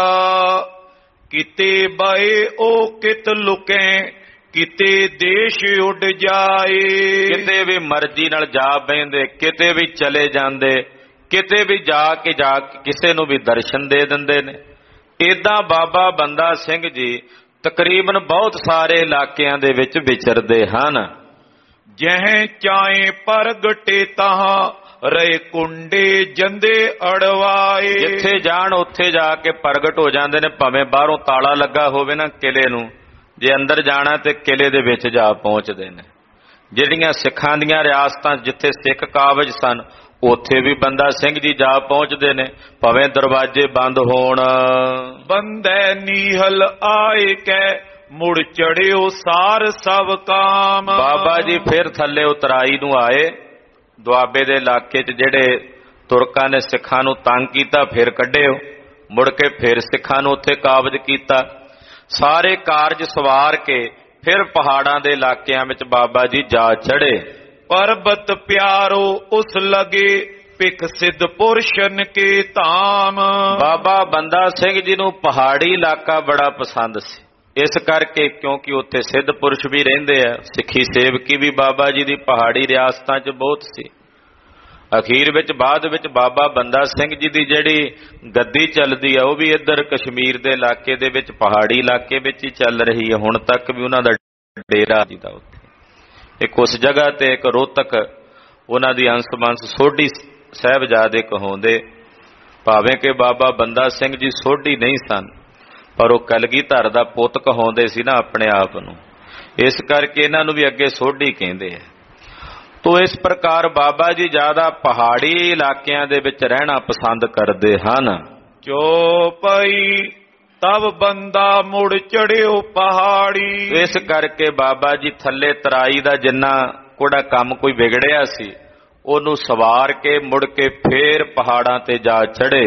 ਕਿਤੇ ਬਾਏ ਉਹ ਕਿਤ ਲੁਕੇ, ਕਿਤੇ ਦੇਸ਼ ਉੱਡ ਜਾਏ। ਕਿਤੇ ਵੀ ਮਰਜ਼ੀ ਨਾਲ ਜਾ ਬਹਿੰਦੇ, ਕਿਤੇ ਵੀ ਚਲੇ ਜਾਂਦੇ, ਕਿਤੇ ਵੀ ਜਾ ਕੇ ਜਾ ਕੇ ਕਿਸੇ ਨੂੰ ਵੀ ਦਰਸ਼ਨ ਦੇ ਦਿੰਦੇ ਨੇ। ਏਦਾਂ ਬਾਬਾ ਬੰਦਾ ਸਿੰਘ ਜੀ ਤਕਰੀਬਨ ਬਹੁਤ ਸਾਰੇ ਇਲਾਕਿਆਂ ਦੇ ਵਿੱਚ ਵਿਚਰਦੇ ਹਨ। ਜਹ ਚਾਹੇ ਪ੍ਰਗਟੇ ਤਹਾਂ ਰਹੇ ਕੁੰਡੇ ਜੰਦੇ ਅੜਵਾਏ। ਜਿੱਥੇ ਜਾਣ ਉੱਥੇ ਜਾ ਕੇ ਪ੍ਰਗਟ ਹੋ ਜਾਂਦੇ ਨੇ। ਭਾਵੇਂ ਬਾਹਰੋਂ ਤਾਲਾ ਲੱਗਾ ਹੋਵੇ ਨਾ ਕਿਲੇ ਨੂੰ, ਜੇ ਅੰਦਰ ਜਾਣਾ ਤੇ ਕਿਲੇ ਦੇ ਵਿੱਚ ਜਾ ਪਹੁੰਚਦੇ ਨੇ। ਜਿਹੜੀਆਂ ਸਿੱਖਾਂ ਦੀਆਂ ਰਿਆਸਤਾਂ ਜਿੱਥੇ ਸਿੱਖ ਕਾਬਜ ਸਨ ਉੱਥੇ ਵੀ ਬੰਦਾ ਸਿੰਘ ਜੀ ਜਾ ਪਹੁੰਚਦੇ ਨੇ, ਭਾਵੇਂ ਦਰਵਾਜ਼ੇ ਬੰਦ ਹੋਣ। ਬੰਦੇ ਨੀਹਲ ਆਏ ਕੈ ਮੁੜ ਚੜਿਓ ਸਾਰ ਸਭ ਕਾਮ। ਬਾਬਾ ਜੀ ਫਿਰ ਥੱਲੇ ਉਤਰਾਈ ਨੂੰ ਆਏ। ਦੁਆਬੇ ਦੇ ਇਲਾਕੇ 'ਚ ਜਿਹੜੇ ਤੁਰਕਾਂ ਨੇ ਸਿੱਖਾਂ ਨੂੰ ਤੰਗ ਕੀਤਾ ਫਿਰ ਕੱਢਿਓ। ਮੁੜ ਕੇ ਫਿਰ ਸਿੱਖਾਂ ਨੂੰ ਉੱਥੇ ਕਾਬਜ ਕੀਤਾ। ਸਾਰੇ ਕਾਰਜ ਸਵਾਰ ਕੇ ਫਿਰ ਪਹਾੜਾਂ ਦੇ ਇਲਾਕਿਆਂ ਵਿੱਚ ਬਾਬਾ ਜੀ ਜਾ ਚੜੇ। ਪਰਬਤ ਪਿਆਰੋ ਉਸ ਲਗੇ ਪਿਖ ਸਿੱਧ ਪੁਰਸ਼ਨ ਕੇ ਧਾਮ। ਬਾਬਾ ਬੰਦਾ ਸਿੰਘ ਜੀ ਨੂੰ ਪਹਾੜੀ ਇਲਾਕਾ ਬੜਾ ਪਸੰਦ ਸੀ। ਇਸ ਕਰਕੇ ਕਿਉਂਕਿ ਉੱਥੇ ਸਿੱਧ ਪੁਰਸ਼ ਵੀ ਰਹਿੰਦੇ ਆ। ਸਿੱਖੀ ਸੇਵਕੀ ਵੀ ਬਾਬਾ ਜੀ ਦੀ ਪਹਾੜੀ ਰਿਆਸਤਾਂ 'ਚ ਬਹੁਤ ਸੀ। ਅਖੀਰ ਵਿੱਚ ਬਾਅਦ ਵਿੱਚ ਬਾਬਾ ਬੰਦਾ ਸਿੰਘ ਜੀ ਦੀ ਜਿਹੜੀ ਗੱਦੀ ਚੱਲਦੀ ਆ ਉਹ ਵੀ ਇੱਧਰ ਕਸ਼ਮੀਰ ਦੇ ਇਲਾਕੇ ਦੇ ਵਿੱਚ ਪਹਾੜੀ ਇਲਾਕੇ ਵਿੱਚ ਹੀ ਚੱਲ ਰਹੀ ਹੈ। ਹੁਣ ਤੱਕ ਵੀ ਉਹਨਾਂ ਦਾ ਡੇਰਾ ਜੀ ਦਾ ਉੱਥੇ ਇੱਕ ਉਸ ਜਗ੍ਹਾ ਤੇ ਇੱਕ ਰੋਹਤਕ ਉਹਨਾਂ ਦੀ ਅੰਸ ਬੰਸ ਸੋਢੀ ਸਾਹਿਬਜ਼ਾਦੇ ਕਹਾਉਂਦੇ। ਭਾਵੇਂ ਕਿ ਬਾਬਾ ਬੰਦਾ ਸਿੰਘ ਜੀ ਸੋਢੀ ਨਹੀਂ ਸਨ ਪਰ ਉਹ ਕਲਗੀਧਰ ਦਾ ਪੁੱਤ ਕਹਾਉਂਦੇ ਸੀ ਨਾ ਆਪਣੇ ਆਪ ਨੂੰ, ਇਸ ਕਰਕੇ ਇਹਨਾਂ ਨੂੰ ਵੀ ਅੱਗੇ ਸੋਢੀ ਕਹਿੰਦੇ ਆ। ਤੋ ਇਸ ਪ੍ਰਕਾਰ ਬਾਬਾ ਜੀ ਜ਼ਿਆਦਾ ਪਹਾੜੀ ਇਲਾਕਿਆਂ ਦੇ ਵਿੱਚ ਰਹਿਣਾ ਪਸੰਦ ਕਰਦੇ ਹਨ। ਚੋਪਈ ਤਬ ਬੰਦਾ ਮੁੜ ਚੜਿਓ ਪਹਾੜੀ। ਇਸ ਕਰਕੇ ਬਾਬਾ ਜੀ ਥੱਲੇ ਤਰਾਈ ਦਾ ਜਿੰਨਾ ਕੋੜਾ ਕੰਮ ਕੋਈ ਵਿਗੜਿਆ ਸੀ ਉਹਨੂੰ ਸਵਾਰ ਕੇ ਮੁੜ ਕੇ ਫੇਰ ਪਹਾੜਾਂ ਤੇ ਜਾ ਚੜੇ।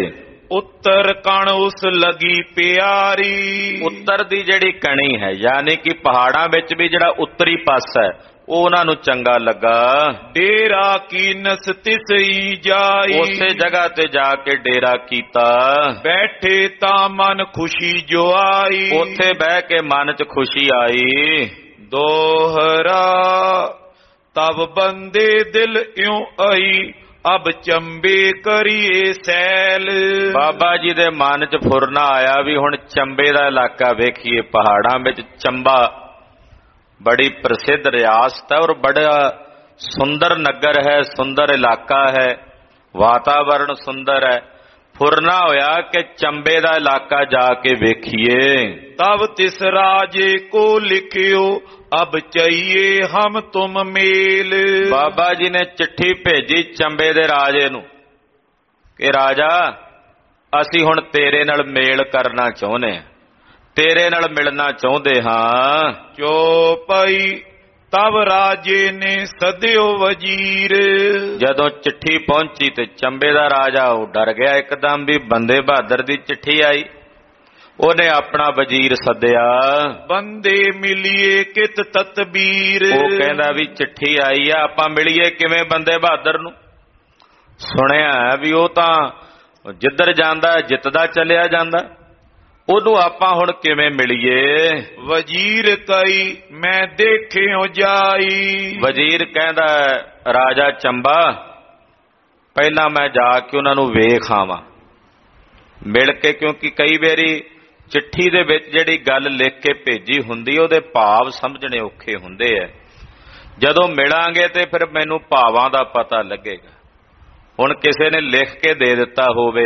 ਉੱਤਰ ਕਣ ਉਸ ਲਗੀ ਪਿਆਰੀ। ਉੱਤਰ ਦੀ ਜਿਹੜੀ ਕਣੀ ਹੈ, ਯਾਨੀ ਕਿ ਪਹਾੜਾਂ ਵਿੱਚ ਵੀ ਜਿਹੜਾ ਉੱਤਰੀ ਪਾਸਾ ਹੈ ਉਹ ਉਹਨਾਂ ਨੂੰ ਚੰਗਾ ਲੱਗਾ। ਡੇਰਾ ਕੀਨਸ ਤਿਸਈ ਜਾਈ, ਉਸੇ ਜਗ੍ਹਾ ਤੇ ਜਾ ਕੇ ਡੇਰਾ ਕੀਤਾ। ਬੈਠੇ ਤਾਂ ਮਨ ਖੁਸ਼ੀ ਜੋ ਆਈ, ਉੱਥੇ ਬਹਿ ਕੇ ਮਨ 'ਚ ਖੁਸ਼ੀ ਆਈ। ਦੋਹਰਾ ਤਬ ਬੰਦੇ ਦਿਲ ਇਉਂ ਆਈ, ਅਬ ਚੰਬੇ ਕਰੀਏ ਸੈਲ। ਬਾਬਾ ਜੀ ਦੇ ਮਨ 'ਚ ਫੁਰਨਾ ਆਇਆ ਵੀ ਹੁਣ ਚੰਬੇ ਦਾ ਇਲਾਕਾ ਵੇਖੀਏ। ਪਹਾੜਾਂ ਵਿੱਚ ਚੰਬਾ ਬੜੀ ਪ੍ਰਸਿੱਧ ਰਿਆਸਤ ਹੈ ਔਰ ਬੜਾ ਸੁੰਦਰ ਨਗਰ ਹੈ, ਸੁੰਦਰ ਇਲਾਕਾ ਹੈ, ਵਾਤਾਵਰਣ ਸੁੰਦਰ ਹੈ। ਫੁਰਨਾ ਹੋਇਆ ਕਿ ਚੰਬੇ ਦਾ ਇਲਾਕਾ ਜਾ ਕੇ ਵੇਖੀਏ। ਤਬ ਤਿਸ ਰਾਜੇ ਕੋ ਲਿਖਿਓ, ਅਬ ਚਾਹੀਏ ਹਮ ਤੁਮ ਮੇਲ। ਬਾਬਾ ਜੀ ਨੇ ਚਿੱਠੀ ਭੇਜੀ ਚੰਬੇ ਦੇ ਰਾਜੇ ਨੂੰ ਕਿ ਰਾਜਾ, ਅਸੀਂ ਹੁਣ ਤੇਰੇ ਨਾਲ ਮੇਲ ਕਰਨਾ ਚਾਹੁੰਦੇ ਹਾਂ, ਤੇਰੇ ਨਾਲ ਮਿਲਣਾ ਚਾਹੁੰਦੇ ਹਾਂ। ਚੋਪਈ ਤਬ ਰਾਜੇ ਨੇ ਸਦਿਓ ਵਜ਼ੀਰ। ਜਦੋਂ ਚਿੱਠੀ ਪਹੁੰਚੀ ਤੇ ਚੰਬੇ ਦਾ ਰਾਜਾ ਉਹ ਡਰ ਗਿਆ ਇੱਕਦਮ ਵੀ ਬੰਦੇ ਬਹਾਦਰ ਦੀ ਚਿੱਠੀ ਆਈ। ਉਹਨੇ ਆਪਣਾ ਵਜ਼ੀਰ ਸੱਦਿਆ। ਬੰਦੇ ਮਿਲੀਏ ਕਿਤ ਤਤਬੀਰ। ਉਹ ਕਹਿੰਦਾ ਵੀ ਚਿੱਠੀ ਆਈ ਆ, ਆਪਾਂ ਮਿਲੀਏ ਕਿਵੇਂ ਬੰਦੇ ਬਹਾਦਰ ਨੂੰ? ਸੁਣਿਆ ਵੀ ਉਹ ਤਾਂ ਜਿੱਧਰ ਜਾਂਦਾ ਜਿੱਤਦਾ ਚੱਲਿਆ ਜਾਂਦਾ, ਉਹਨੂੰ ਆਪਾਂ ਹੁਣ ਕਿਵੇਂ ਮਿਲੀਏ? ਵਜ਼ੀਰ ਕਈ ਮੈਂ ਦੇਖਿਓ ਜਾਈ। ਵਜ਼ੀਰ ਕਹਿੰਦਾ ਰਾਜਾ ਚੰਬਾ, ਪਹਿਲਾਂ ਮੈਂ ਜਾ ਕੇ ਉਹਨਾਂ ਨੂੰ ਵੇਖ ਆਵਾਂ, ਮਿਲ ਕੇ, ਕਿਉਂਕਿ ਕਈ ਵਾਰੀ ਚਿੱਠੀ ਦੇ ਵਿੱਚ ਜਿਹੜੀ ਗੱਲ ਲਿਖ ਕੇ ਭੇਜੀ ਹੁੰਦੀ ਉਹਦੇ ਭਾਵ ਸਮਝਣੇ ਔਖੇ ਹੁੰਦੇ ਐ। ਜਦੋਂ ਮਿਲਾਂਗੇ ਤੇ ਫਿਰ ਮੈਨੂੰ ਭਾਵਾਂ ਦਾ ਪਤਾ ਲੱਗੇਗਾ। ਹੁਣ ਕਿਸੇ ਨੇ ਲਿਖ ਕੇ ਦੇ ਦਿੱਤਾ ਹੋਵੇ,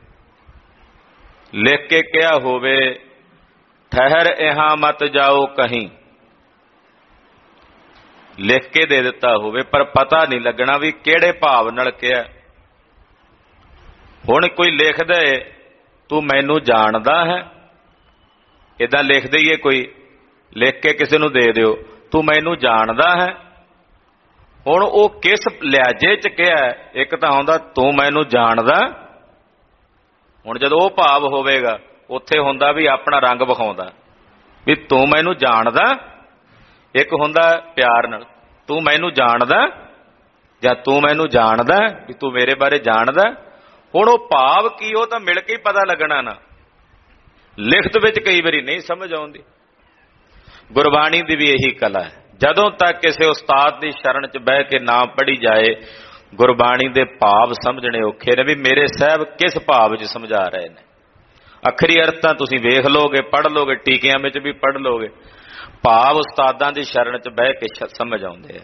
ਲਿਖ ਕੇ ਕਿਹਾ ਹੋਵੇ ਠਹਿਰ ਇਹਾਂ ਮਤ ਜਾਓ ਕਹੀਂ, ਲਿਖ ਕੇ ਦੇ ਦਿੱਤਾ ਹੋਵੇ ਪਰ ਪਤਾ ਨਹੀਂ ਲੱਗਣਾ ਵੀ ਕਿਹੜੇ ਭਾਵ ਨਾਲ ਕਿਹਾ। ਹੁਣ ਕੋਈ ਲਿਖਦਾ ਏ ਤੂੰ ਮੈਨੂੰ ਜਾਣਦਾ ਹੈ, ਇਦਾਂ ਲਿਖ ਦਈਏ, ਕੋਈ ਲਿਖ ਕੇ ਕਿਸੇ ਨੂੰ ਦੇ ਦਿਓ ਤੂੰ ਮੈਨੂੰ ਜਾਣਦਾ ਹੈ। ਹੁਣ ਉਹ ਕਿਸ ਲਿਹਾਜੇ 'ਚ ਕਿਹਾ? ਇੱਕ ਤਾਂ ਹੁੰਦਾ ਤੂੰ ਮੈਨੂੰ ਜਾਣਦਾ, ਹੁਣ ਜਦੋਂ ਉਹ ਭਾਵ ਹੋਵੇਗਾ ਉੱਥੇ ਹੁੰਦਾ ਵੀ ਆਪਣਾ ਰੰਗ ਵਿਖਾਉਂਦਾ ਵੀ ਤੂੰ ਮੈਨੂੰ ਜਾਣਦਾ। ਇੱਕ ਹੁੰਦਾ ਪਿਆਰ ਨਾਲ ਤੂੰ ਮੈਨੂੰ ਜਾਣਦਾ ਜਾਂ ਤੂੰ ਮੈਨੂੰ ਜਾਣਦਾ ਵੀ ਤੂੰ ਮੇਰੇ ਬਾਰੇ ਜਾਣਦਾ। ਹੁਣ ਉਹ ਭਾਵ ਕੀ, ਉਹ ਤਾਂ ਮਿਲ ਕੇ ਹੀ ਪਤਾ ਲੱਗਣਾ ਨਾ। ਲਿਖਤ ਵਿੱਚ ਕਈ ਵਾਰੀ ਨਹੀਂ ਸਮਝ ਆਉਂਦੀ। ਗੁਰਬਾਣੀ ਦੀ ਵੀ ਇਹੀ ਕਲਾ ਹੈ, ਜਦੋਂ ਤੱਕ ਕਿਸੇ ਉਸਤਾਦ ਦੀ ਸ਼ਰਨ 'ਚ ਬਹਿ ਕੇ ਨਾ ਪੜ੍ਹੀ ਜਾਏ ਗੁਰਬਾਣੀ ਦੇ ਭਾਵ ਸਮਝਣੇ ਔਖੇ ਨੇ ਵੀ ਮੇਰੇ ਸਾਹਿਬ ਕਿਸ ਭਾਵ 'ਚ ਸਮਝਾ ਰਹੇ ਨੇ। ਅੱਖਰੀ ਅਰਥ ਤਾਂ ਤੁਸੀਂ ਵੇਖ ਲੋਗੇ, ਪੜ੍ਹ ਲੋਗੇ, ਟੀਕਿਆਂ ਵਿੱਚ ਵੀ ਪੜ੍ਹ ਲੋਗੇ, ਭਾਵ ਉਸਤਾਦਾਂ ਦੀ ਸ਼ਰਨ 'ਚ ਬਹਿ ਕੇ ਸਮਝ ਆਉਂਦੇ ਆ।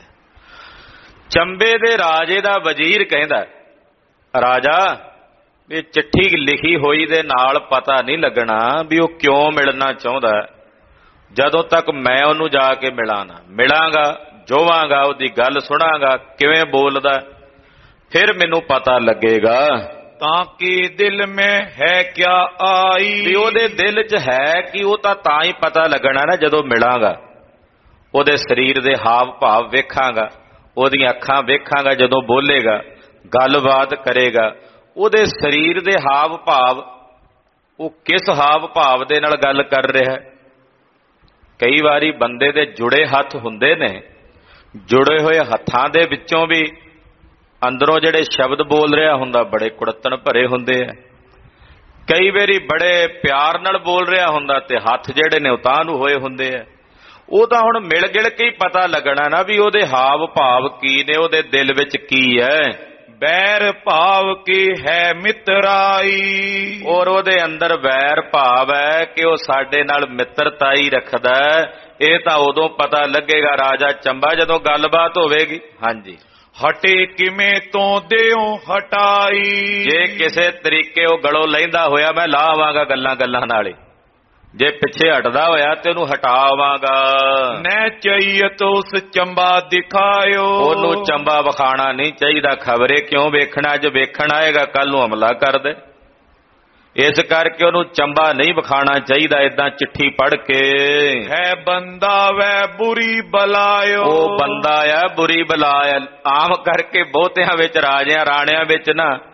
ਚੰਬੇ ਦੇ ਰਾਜੇ ਦਾ ਵਜ਼ੀਰ ਕਹਿੰਦਾ ਰਾਜਾ ਇਹ ਚਿੱਠੀ ਲਿਖੀ ਹੋਈ ਦੇ ਨਾਲ ਪਤਾ ਨਹੀਂ ਲੱਗਣਾ ਵੀ ਉਹ ਕਿਉਂ ਮਿਲਣਾ ਚਾਹੁੰਦਾ ਜਦੋਂ ਤੱਕ ਮੈਂ ਉਹਨੂੰ ਜਾ ਕੇ ਮਿਲਾਂ ਨਾ। ਮਿਲਾਂਗਾ, ਜੋਵਾਂਗਾ, ਉਹਦੀ ਗੱਲ ਸੁਣਾਂਗਾ ਕਿਵੇਂ ਬੋਲਦਾ, ਫਿਰ ਮੈਨੂੰ ਪਤਾ ਲੱਗੇਗਾ। ਤਾਂ ਕਿ ਦਿਲ ਮੈਂ ਹੈ ਕਿਆ ਆਈ, ਵੀ ਉਹਦੇ ਦਿਲ 'ਚ ਹੈ ਕਿ ਉਹ ਤਾਂ ਤਾਂ ਹੀ ਪਤਾ ਲੱਗਣਾ ਨਾ ਜਦੋਂ ਮਿਲਾਂਗਾ। ਉਹਦੇ ਸਰੀਰ ਦੇ ਹਾਵ ਭਾਵ ਵੇਖਾਂਗਾ, ਉਹਦੀਆਂ ਅੱਖਾਂ ਵੇਖਾਂਗਾ, ਜਦੋਂ ਬੋਲੇਗਾ, ਗੱਲਬਾਤ ਕਰੇਗਾ, ਉਹਦੇ ਸਰੀਰ ਦੇ ਹਾਵ ਭਾਵ, ਉਹ ਕਿਸ ਹਾਵ ਭਾਵ ਦੇ ਨਾਲ ਗੱਲ ਕਰ ਰਿਹਾ। ਕਈ ਵਾਰੀ ਬੰਦੇ ਦੇ ਜੁੜੇ ਹੱਥ ਹੁੰਦੇ ਨੇ, ਜੁੜੇ ਹੋਏ ਹੱਥਾਂ ਦੇ ਵਿੱਚੋਂ ਵੀ ਅੰਦਰੋਂ ਜਿਹੜੇ ਸ਼ਬਦ ਬੋਲ ਰਿਹਾ ਹੁੰਦਾ ਬੜੇ ਕੁੜੱਤਣ ਭਰੇ ਹੁੰਦੇ ਆ। ਕਈ ਵਾਰੀ ਬੜੇ ਪਿਆਰ ਨਾਲ ਬੋਲ ਰਿਹਾ ਹੁੰਦਾ ਤੇ ਹੱਥ ਜਿਹੜੇ ਨੇ ਉਤਾਂਹ ਨੂੰ ਹੋਏ ਹੁੰਦੇ ਆ। ਉਹ ਤਾਂ ਹੁਣ ਮਿਲ ਗਿਲ ਕੇ ਹੀ ਪਤਾ ਲੱਗਣਾ ਨਾ ਵੀ ਉਹਦੇ ਹਾਵ ਭਾਵ ਕੀ ਨੇ, ਉਹਦੇ ਦਿਲ ਵਿੱਚ ਕੀ ਹੈ। ਬੈਰ ਭਾਵ ਕੀ ਹੈ ਮਿੱਤਰਾਈ, ਔਰ ਉਹਦੇ ਅੰਦਰ ਵੈਰ ਭਾਵ ਹੈ ਕਿ ਉਹ ਸਾਡੇ ਨਾਲ ਮਿੱਤਰਤਾ ਹੀ ਰੱਖਦਾ। ਇਹ ਤਾਂ ਉਦੋਂ ਪਤਾ ਲੱਗੇਗਾ ਰਾਜਾ ਚੰਬਾ ਜਦੋਂ ਗੱਲਬਾਤ ਹੋਵੇਗੀ। ਹਾਂਜੀ, ਹਟੇ ਕਿਵੇਂ ਤੋਂ ਦਿਓ ਹਟਾਈ, ਜੇ ਕਿਸੇ ਤਰੀਕੇ ਉਹ ਗਲੋਂ ਲੈਂਦਾ ਹੋਇਆ ਮੈਂ ਲਾਵਾਂਗਾ ਗੱਲਾਂ ਗੱਲਾਂ ਨਾਲ ਹੀ, ਜੇ ਪਿੱਛੇ ਹਟਦਾ ਹੋਇਆ ਤੇ ਉਹਨੂੰ ਹਟਾਵਾਂਗਾ। ਨੈ ਚਾਹੀਏ ਉਸ ਚੰਬਾ ਦਿਖਾਇਓ, ਉਹਨੂੰ ਚੰਬਾ ਵਿਖਾਣਾ ਨਹੀਂ ਚਾਹੀਦਾ। ਖਬਰੇ ਕਿਉਂ ਵੇਖਣਾ, ਜੇ ਵੇਖਣ ਆਏਗਾ ਕੱਲ ਨੂੰ ਹਮਲਾ ਕਰ ਦੇ। ਇਸ ਕਰਕੇ ਉਹਨੂੰ ਚੰਬਾ ਨਹੀਂ ਵਿਖਾਣਾ ਚਾਹੀਦਾ। ਏਦਾਂ ਚਿੱਠੀ ਪੜ੍ਹ ਕੇ ਹੈ ਬੰਦਾ ਵੈ ਬੁਰੀ ਬਲਾਇਓ, ਉਹ ਬੰਦਾ ਆ ਬੁਰੀ ਬਲਾ ਆ। ਆਮ ਕਰਕੇ ਬਹੁਤਿਆਂ ਵਿੱਚ ਰਾਜਿਆਂ ਰਾਣਿਆਂ ਵਿੱਚ ਨਾ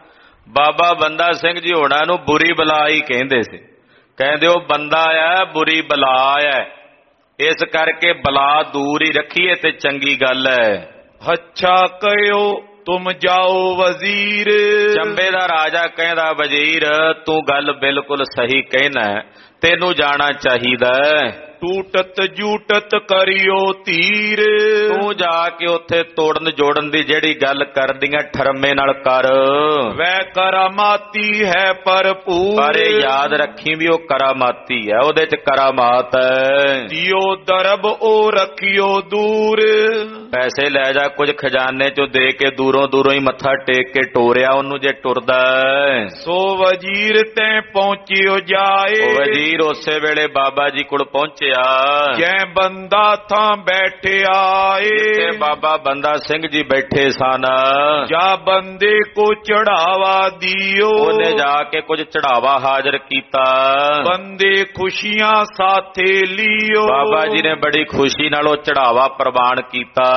ਬਾਬਾ ਬੰਦਾ ਸਿੰਘ ਜੀ ਹੋਣਾ ਨੂੰ ਬੁਰੀ ਬਲਾ ਹੀ ਕਹਿੰਦੇ ਸੀ। ਕਹਿੰਦੇ ਉਹ ਬੰਦਾ ਆ ਬੁਰੀ ਬਲਾ ਹੈ, ਇਸ ਕਰਕੇ ਬਲਾ ਦੂਰ ਹੀ ਰੱਖੀਏ ਤੇ ਚੰਗੀ ਗੱਲ ਹੈ। ਅੱਛਾ ਕਹਿਓ ਤੁਮ ਜਾਓ ਵਜ਼ੀਰ। ਚੰਬੇ ਦਾ ਰਾਜਾ ਕਹਿੰਦਾ ਵਜ਼ੀਰ ਤੂੰ ਗੱਲ ਬਿਲਕੁਲ ਸਹੀ ਕਹਿਣਾ, ਤੈਨੂੰ ਜਾਣਾ ਚਾਹੀਦਾ। ਟੂਟਤ ਜੂਟਤ ਕਰਿਓ ਧੀਰ। ਤੂੰ ਜਾ ਕੇ ਉੱਥੇ ਤੋੜਨ ਜੋੜਨ ਦੀ ਜਿਹੜੀ ਗੱਲ ਕਰਦੀਆਂ ਠਰਮੇ ਨਾਲ ਕਰ। ਵੈ ਕਰਾਮਾਤੀ ਹੈ ਭਰਪੂਰ। ਪਰ ਯਾਦ ਰੱਖੀ ਵੀ ਉਹ ਕਰਾਮਾਤੀ ਹੈ, ਉਹਦੇ ਚ ਕਰਾਮਾਤ ਹੈ। ਦਿਓ ਦਰਬ ਉਹ ਰੱਖਿਓ ਦੂਰ। ਪੈਸੇ ਲੈ ਜਾ ਕੁਝ ਖਜ਼ਾਨੇ ਚੋਂ ਦੇ ਕੇ ਦੂਰੋਂ ਦੂਰੋਂ ਹੀ ਮੱਥਾ ਟੇਕ ਕੇ ਟੋਰਿਆ ਉਹਨੂੰ ਜੇ ਟੁਰਦਾ। ਸੋ ਵਜ਼ੀਰ ਤੈ ਪਹੁੰਚਿਓ ਜਾਏ। ਵਜ਼ੀਰ ਉਸੇ ਵੇਲੇ ਬਾਬਾ ਜੀ ਕੋਲ ਪਹੁੰਚਿਆ। ਜੈ ਬੰਦਾ ਥਾਂ ਬੈਠੇ ਆਏ। ਤੇ ਬਾਬਾ ਬੰਦਾ ਸਿੰਘ ਜੀ ਬੈਠੇ ਸਨ। ਜਾ ਬੰਦੇ ਕੋ ਚੜਾਵਾ ਦਿਓ। ਉਹਨੇ ਜਾ ਕੇ ਕੁਝ ਚੜਾਵਾ ਹਾਜ਼ਰ ਕੀਤਾ। ਬੰਦੇ ਖੁਸ਼ੀਆਂ ਸਾਥੇ ਲਿਓ। ਬਾਬਾ ਜੀ ਨੇ ਬੜੀ ਖੁਸ਼ੀ ਨਾਲ ਉਹ ਚੜਾਵਾ ਪ੍ਰਵਾਨ ਕੀਤਾ।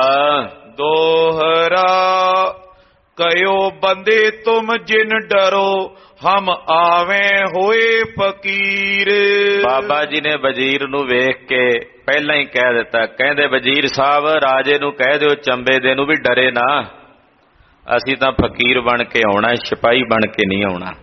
ਦੋਹਰਾ ਕਹਿਓ ਬੰਦੇ ਤੁਮ ਜਿਨ ਡਰੋ ਹਮ ਆਵੇਂ ਹੋਏ ਫਕੀਰ। ਬਾਬਾ ਜੀ ਨੇ ਵਜ਼ੀਰ ਨੂੰ ਵੇਖ ਕੇ ਪਹਿਲਾਂ ਹੀ ਕਹਿ ਦਿੱਤਾ, ਕਹਿੰਦੇ ਵਜ਼ੀਰ ਸਾਹਿਬ ਰਾਜੇ ਨੂੰ ਕਹਿ ਦਿਓ ਚੰਬੇ ਦੇ ਨੂੰ ਵੀ ਡਰੇ ਨਾ, ਅਸੀਂ ਤਾਂ ਫਕੀਰ ਬਣ ਕੇ ਆਉਣਾ, ਸਿਪਾਹੀ ਬਣ ਕੇ ਨਹੀਂ ਆਉਣਾ।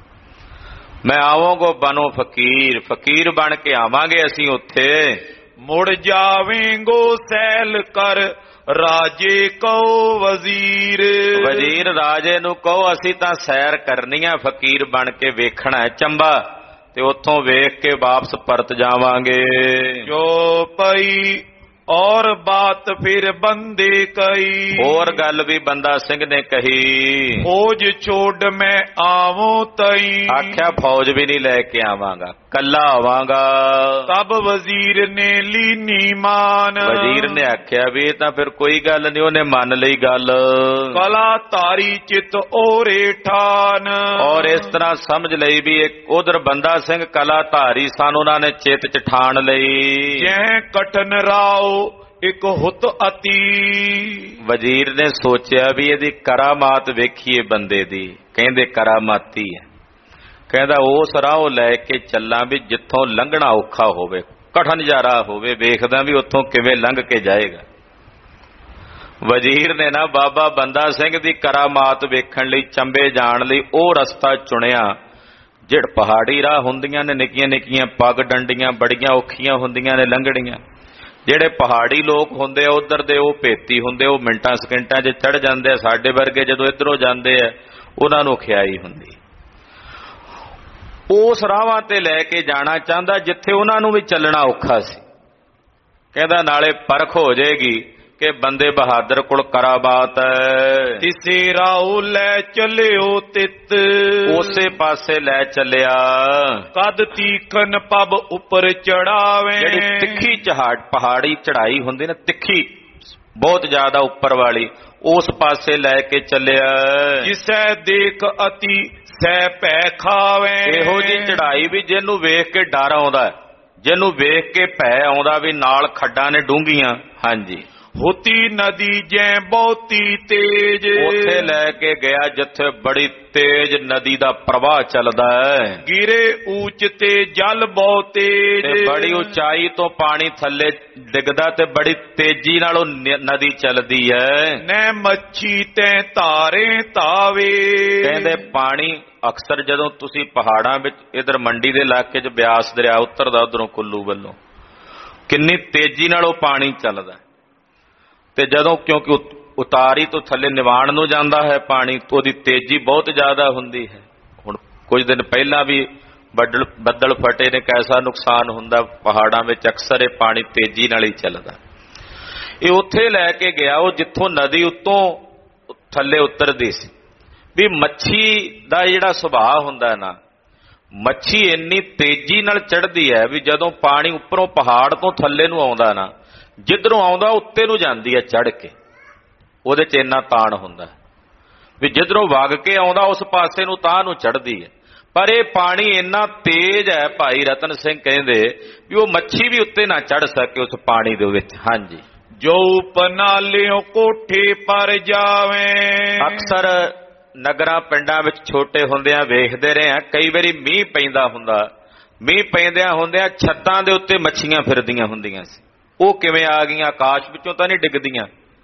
ਮੈਂ ਆਵਾਂਗੋ ਬਨੋ ਫਕੀਰ, ਫਕੀਰ ਬਣ ਕੇ ਆਵਾਂਗੇ ਅਸੀਂ ਉੱਥੇ। ਮੁੜ ਜਾਵੇਂਗੋ ਸੈਲ ਕਰ ਰਾਜੇ ਕਹੋ ਵਜ਼ੀਰ। ਵਜ਼ੀਰ ਰਾਜੇ ਨੂੰ ਕਹੋ ਅਸੀਂ ਤਾਂ ਸੈਰ ਕਰਨੀ ਆ, ਫਕੀਰ ਬਣ ਕੇ ਵੇਖਣਾ ਹੈ ਚੰਬਾ, ਤੇ ਉੱਥੋਂ ਵੇਖ ਕੇ ਵਾਪਸ ਪਰਤ ਜਾਵਾਂਗੇ। ਜੋ ਪਈ ਔਰ ਬਾਤ ਫਿਰ ਬੰਦੇ ਕਹੀ। ਹੋਰ ਗੱਲ ਵੀ ਬੰਦਾ ਸਿੰਘ ਨੇ ਕਹੀ। ਫੌਜ ਛੋੜ ਮੈਂ ਆਵੋ ਤਈ। ਆਖਿਆ ਫੌਜ ਵੀ ਨਹੀਂ ਲੈ ਕੇ ਆਵਾਂਗਾ, ਕੱਲਾ ਆਵਾਂਗਾ। ਤਬ ਵਜ਼ੀਰ ਨੇ ਲੀਨੀ ਮਾਨ। ਵਜ਼ੀਰ ਨੇ ਆਖਿਆ ਵੀ ਇਹ ਤਾਂ ਫਿਰ ਕੋਈ ਗੱਲ ਨਹੀਂ, ਉਹਨੇ ਮੰਨ ਲਈ ਗੱਲ। ਕਲਾ ਧਾਰੀ ਚਿਤ ਔਰੇ ਠਾਨ। ਔਰ ਇਸ ਤਰ੍ਹਾਂ ਸਮਝ ਲਈ ਵੀ ਇੱਕ ਉਧਰ ਬੰਦਾ ਸਿੰਘ ਕਲਾ ਧਾਰੀ ਸਨ, ਉਹਨਾਂ ਨੇ ਚਿੱਤ ਚ ਠਾਣ ਲਈ। ਜੈ ਕਠਨ ਰਾਓ ਇੱਕ ਹੁਤ ਅਤੀ। ਵਜ਼ੀਰ ਨੇ ਸੋਚਿਆ ਵੀ ਇਹਦੀ ਕਰਾਮਾਤ ਵੇਖੀਏ ਬੰਦੇ ਦੀ। ਕਹਿੰਦੇ ਕਰਾਮਾਤੀ ਹੈ। ਕਹਿੰਦਾ ਉਸ ਰਾਹ ਲੈ ਕੇ ਚੱਲਾਂ ਵੀ ਜਿੱਥੋਂ ਲੰਘਣਾ ਔਖਾ ਹੋਵੇ, ਕਠਨ ਜਾਰਾ ਹੋਵੇ, ਵੇਖਦਾ ਵੀ ਉੱਥੋਂ ਕਿਵੇਂ ਲੰਘ ਕੇ ਜਾਏਗਾ। ਵਜ਼ੀਰ ਨੇ ਨਾ ਬਾਬਾ ਬੰਦਾ ਸਿੰਘ ਦੀ ਕਰਾਮਾਤ ਵੇਖਣ ਲਈ, ਚੰਬੇ ਜਾਣ ਲਈ ਉਹ ਰਸਤਾ ਚੁਣਿਆ ਜਿੜ ਪਹਾੜੀ ਰਾਹ ਹੁੰਦੀਆਂ ਨੇ, ਨਿੱਕੀਆਂ ਨਿੱਕੀਆਂ ਪੱਗ ਡੰਡੀਆਂ ਬੜੀਆਂ ਔਖੀਆਂ ਹੁੰਦੀਆਂ ਨੇ ਲੰਘਣੀਆਂ। ਜਿਹੜੇ ਪਹਾੜੀ ਲੋਕ ਹੁੰਦੇ ਆ ਉਧਰ ਦੇ ਉਹ ਭੇਤੀ ਹੁੰਦੇ, ਉਹ ਮਿੰਟਾਂ ਸਕਿੰਟਾਂ 'ਚ ਚੜ ਜਾਂਦੇ ਆ। ਸਾਡੇ ਵਰਗੇ ਜਦੋਂ ਇੱਧਰੋਂ ਜਾਂਦੇ ਆ ਉਹਨਾਂ ਨੂੰ ਖਿਆਈ ਹੁੰਦੀ। ਉਸ ਰਾਹਾਂ ਤੇ ਲੈ ਕੇ ਜਾਣਾ ਚਾਹੁੰਦਾ ਜਿੱਥੇ ਉਹਨਾਂ ਨੂੰ ਵੀ ਚੱਲਣਾ ਔਖਾ ਸੀ। ਕਹਿੰਦਾ ਨਾਲੇ ਪਰਖ ਹੋ ਜਾਏਗੀ ਕਿ ਬੰਦੇ ਬਹਾਦਰ ਕੋਲ ਕਰਾਮਾਤ ਹੈ। ਤਿਸੇ ਰਾਉ ਲੈ ਚੱਲਿਓ ਤਿੱਤ। ਉਸੇ ਪਾਸੇ ਲੈ ਚੱਲਿਆ। ਕਦ ਤੀਖਨ ਪਬ ਉੱਪਰ ਚੜਾਵੇ। ਜਿਹੜੀ ਤਿੱਖੀ ਚਹਾੜ ਪਹਾੜੀ ਚੜਾਈ ਹੁੰਦੀ ਨਾ, ਤਿੱਖੀ ਬਹੁਤ ਜ਼ਿਆਦਾ ਉੱਪਰ ਵਾਲੀ, ਉਸ ਪਾਸੇ ਲੈ ਕੇ ਚੱਲਿਆ। ਜਿਸੈ ਦੇਖ ਅਤੀ ਸਹਿ ਭੈ ਖਾਵੇ। ਇਹੋ ਜੀ ਚੜਾਈ ਵੀ ਜਿਹਨੂੰ ਵੇਖ ਕੇ ਡਰ ਆਉਂਦਾ, ਜਿਹਨੂੰ ਵੇਖ ਕੇ ਭੈ ਆਉਂਦਾ ਵੀ ਨਾਲ ਖੱਡਾਂ ਨੇ ਡੂੰਘੀਆਂ। ਹਾਂਜੀ। ਹੋਤੀ ਨਦੀ ਜੈ ਬਹੁਤੀ ਤੇਜ। ਉੱਥੇ ਲੈ ਕੇ ਗਿਆ ਜਿੱਥੇ ਬੜੀ ਤੇਜ਼ ਨਦੀ ਦਾ ਪ੍ਰਵਾਹ ਚੱਲਦਾ ਹੈ। ਗਿਰੇ ਊਚ ਤੇ ਜਲ ਬਹੁਤ ਤੇਜ। ਤੇ ਬੜੀ ਉਚਾਈ ਤੋਂ ਪਾਣੀ ਥੱਲੇ ਡਿੱਗਦਾ ਤੇ ਬੜੀ ਤੇਜ਼ੀ ਨਾਲ ਉਹ ਨਦੀ ਚੱਲਦੀ ਹੈ। ਨੈ ਮੱਛੀ ਤੇ ਧਾਰੇ ਧਾਵੇ। ਕਹਿੰਦੇ ਪਾਣੀ ਅਕਸਰ ਜਦੋਂ ਤੁਸੀਂ ਪਹਾੜਾਂ ਵਿੱਚ ਇਧਰ ਮੰਡੀ ਦੇ ਇਲਾਕੇ 'ਚ ਬਿਆਸ ਦਰਿਆ ਉਤਰਦਾ ਉਧਰੋਂ ਕੁੱਲੂ ਵੱਲੋਂ, ਕਿੰਨੀ ਤੇਜ਼ੀ ਨਾਲ ਉਹ ਪਾਣੀ ਚੱਲਦਾ। ਤੇ ਜਦੋਂ ਕਿਉਂਕਿ ਉਤਾਰੀ ਤੋਂ ਥੱਲੇ ਨਿਵਾਣ ਨੂੰ ਜਾਂਦਾ ਹੈ ਪਾਣੀ, ਤੋਂ ਉਹਦੀ ਤੇਜ਼ੀ ਬਹੁਤ ਜ਼ਿਆਦਾ ਹੁੰਦੀ ਹੈ। ਹੁਣ ਕੁਝ ਦਿਨ ਪਹਿਲਾਂ ਵੀ ਬੱਦਲ ਬੱਦਲ ਫਟੇ ਨੇ, ਕੈਸਾ ਨੁਕਸਾਨ ਹੁੰਦਾ ਪਹਾੜਾਂ ਵਿੱਚ, ਅਕਸਰ ਇਹ ਪਾਣੀ ਤੇਜ਼ੀ ਨਾਲ ਹੀ ਚੱਲਦਾ। ਇਹ ਉੱਥੇ ਲੈ ਕੇ ਗਿਆ ਉਹ ਜਿੱਥੋਂ ਨਦੀ ਉੱਤੋਂ ਥੱਲੇ ਉਤਰਦੀ ਸੀ। ਵੀ ਮੱਛੀ ਦਾ ਜਿਹੜਾ ਸੁਭਾਅ ਹੁੰਦਾ ਨਾ, ਮੱਛੀ ਇੰਨੀ ਤੇਜ਼ੀ ਨਾਲ ਚੜ੍ਹਦੀ ਹੈ ਵੀ ਜਦੋਂ ਪਾਣੀ ਉੱਪਰੋਂ ਪਹਾੜ ਤੋਂ ਥੱਲੇ ਨੂੰ ਆਉਂਦਾ ਨਾ, ਜਿੱਧਰੋਂ ਆਉਂਦਾ ਉੱਤੇ ਨੂੰ ਜਾਂਦੀ ਹੈ ਚੜ੍ਹ ਕੇ। ਉਹਦੇ 'ਚ ਇੰਨਾ ਤਾਣ ਹੁੰਦਾ ਵੀ ਜਿੱਧਰੋਂ ਵਗ ਕੇ ਆਉਂਦਾ ਉਸ ਪਾਸੇ ਨੂੰ ਤਾਂ ਨੂੰ ਚੜ੍ਹਦੀ ਹੈ। ਪਰ ਇਹ ਪਾਣੀ ਇੰਨਾ ਤੇਜ਼ ਹੈ, ਭਾਈ ਰਤਨ ਸਿੰਘ ਕਹਿੰਦੇ ਵੀ ਉਹ ਮੱਛੀ ਵੀ ਉੱਤੇ ਨਾ ਚੜ੍ਹ ਸਕੇ ਉਸ ਪਾਣੀ ਦੇ ਵਿੱਚ। ਹਾਂਜੀ। ਜੋ ਪਨਾਲਿਓ ਕੋਠੇ ਪਰ ਜਾਵੇ। ਅਕਸਰ ਨਗਰਾਂ ਪਿੰਡਾਂ ਵਿੱਚ ਛੋਟੇ ਹੁੰਦਿਆਂ ਵੇਖਦੇ ਰਹੇ ਆ, ਕਈ ਵਾਰੀ ਮੀਂਹ ਪੈਂਦਾ ਹੁੰਦਾ, ਮੀਂਹ ਪੈਂਦਿਆਂ ਹੁੰਦਿਆਂ ਛੱਤਾਂ ਦੇ ਉੱਤੇ ਮੱਛੀਆਂ ਫਿਰਦੀਆਂ ਹੁੰਦੀਆਂ ਸੀ। ਉਹ ਕਿਵੇਂ ਆ ਗਈਆਂ? ਆਕਾਸ਼ ਵਿੱਚੋਂ ਤਾਂ ਨਹੀਂ ਡਿੱਗਦੀਆਂ।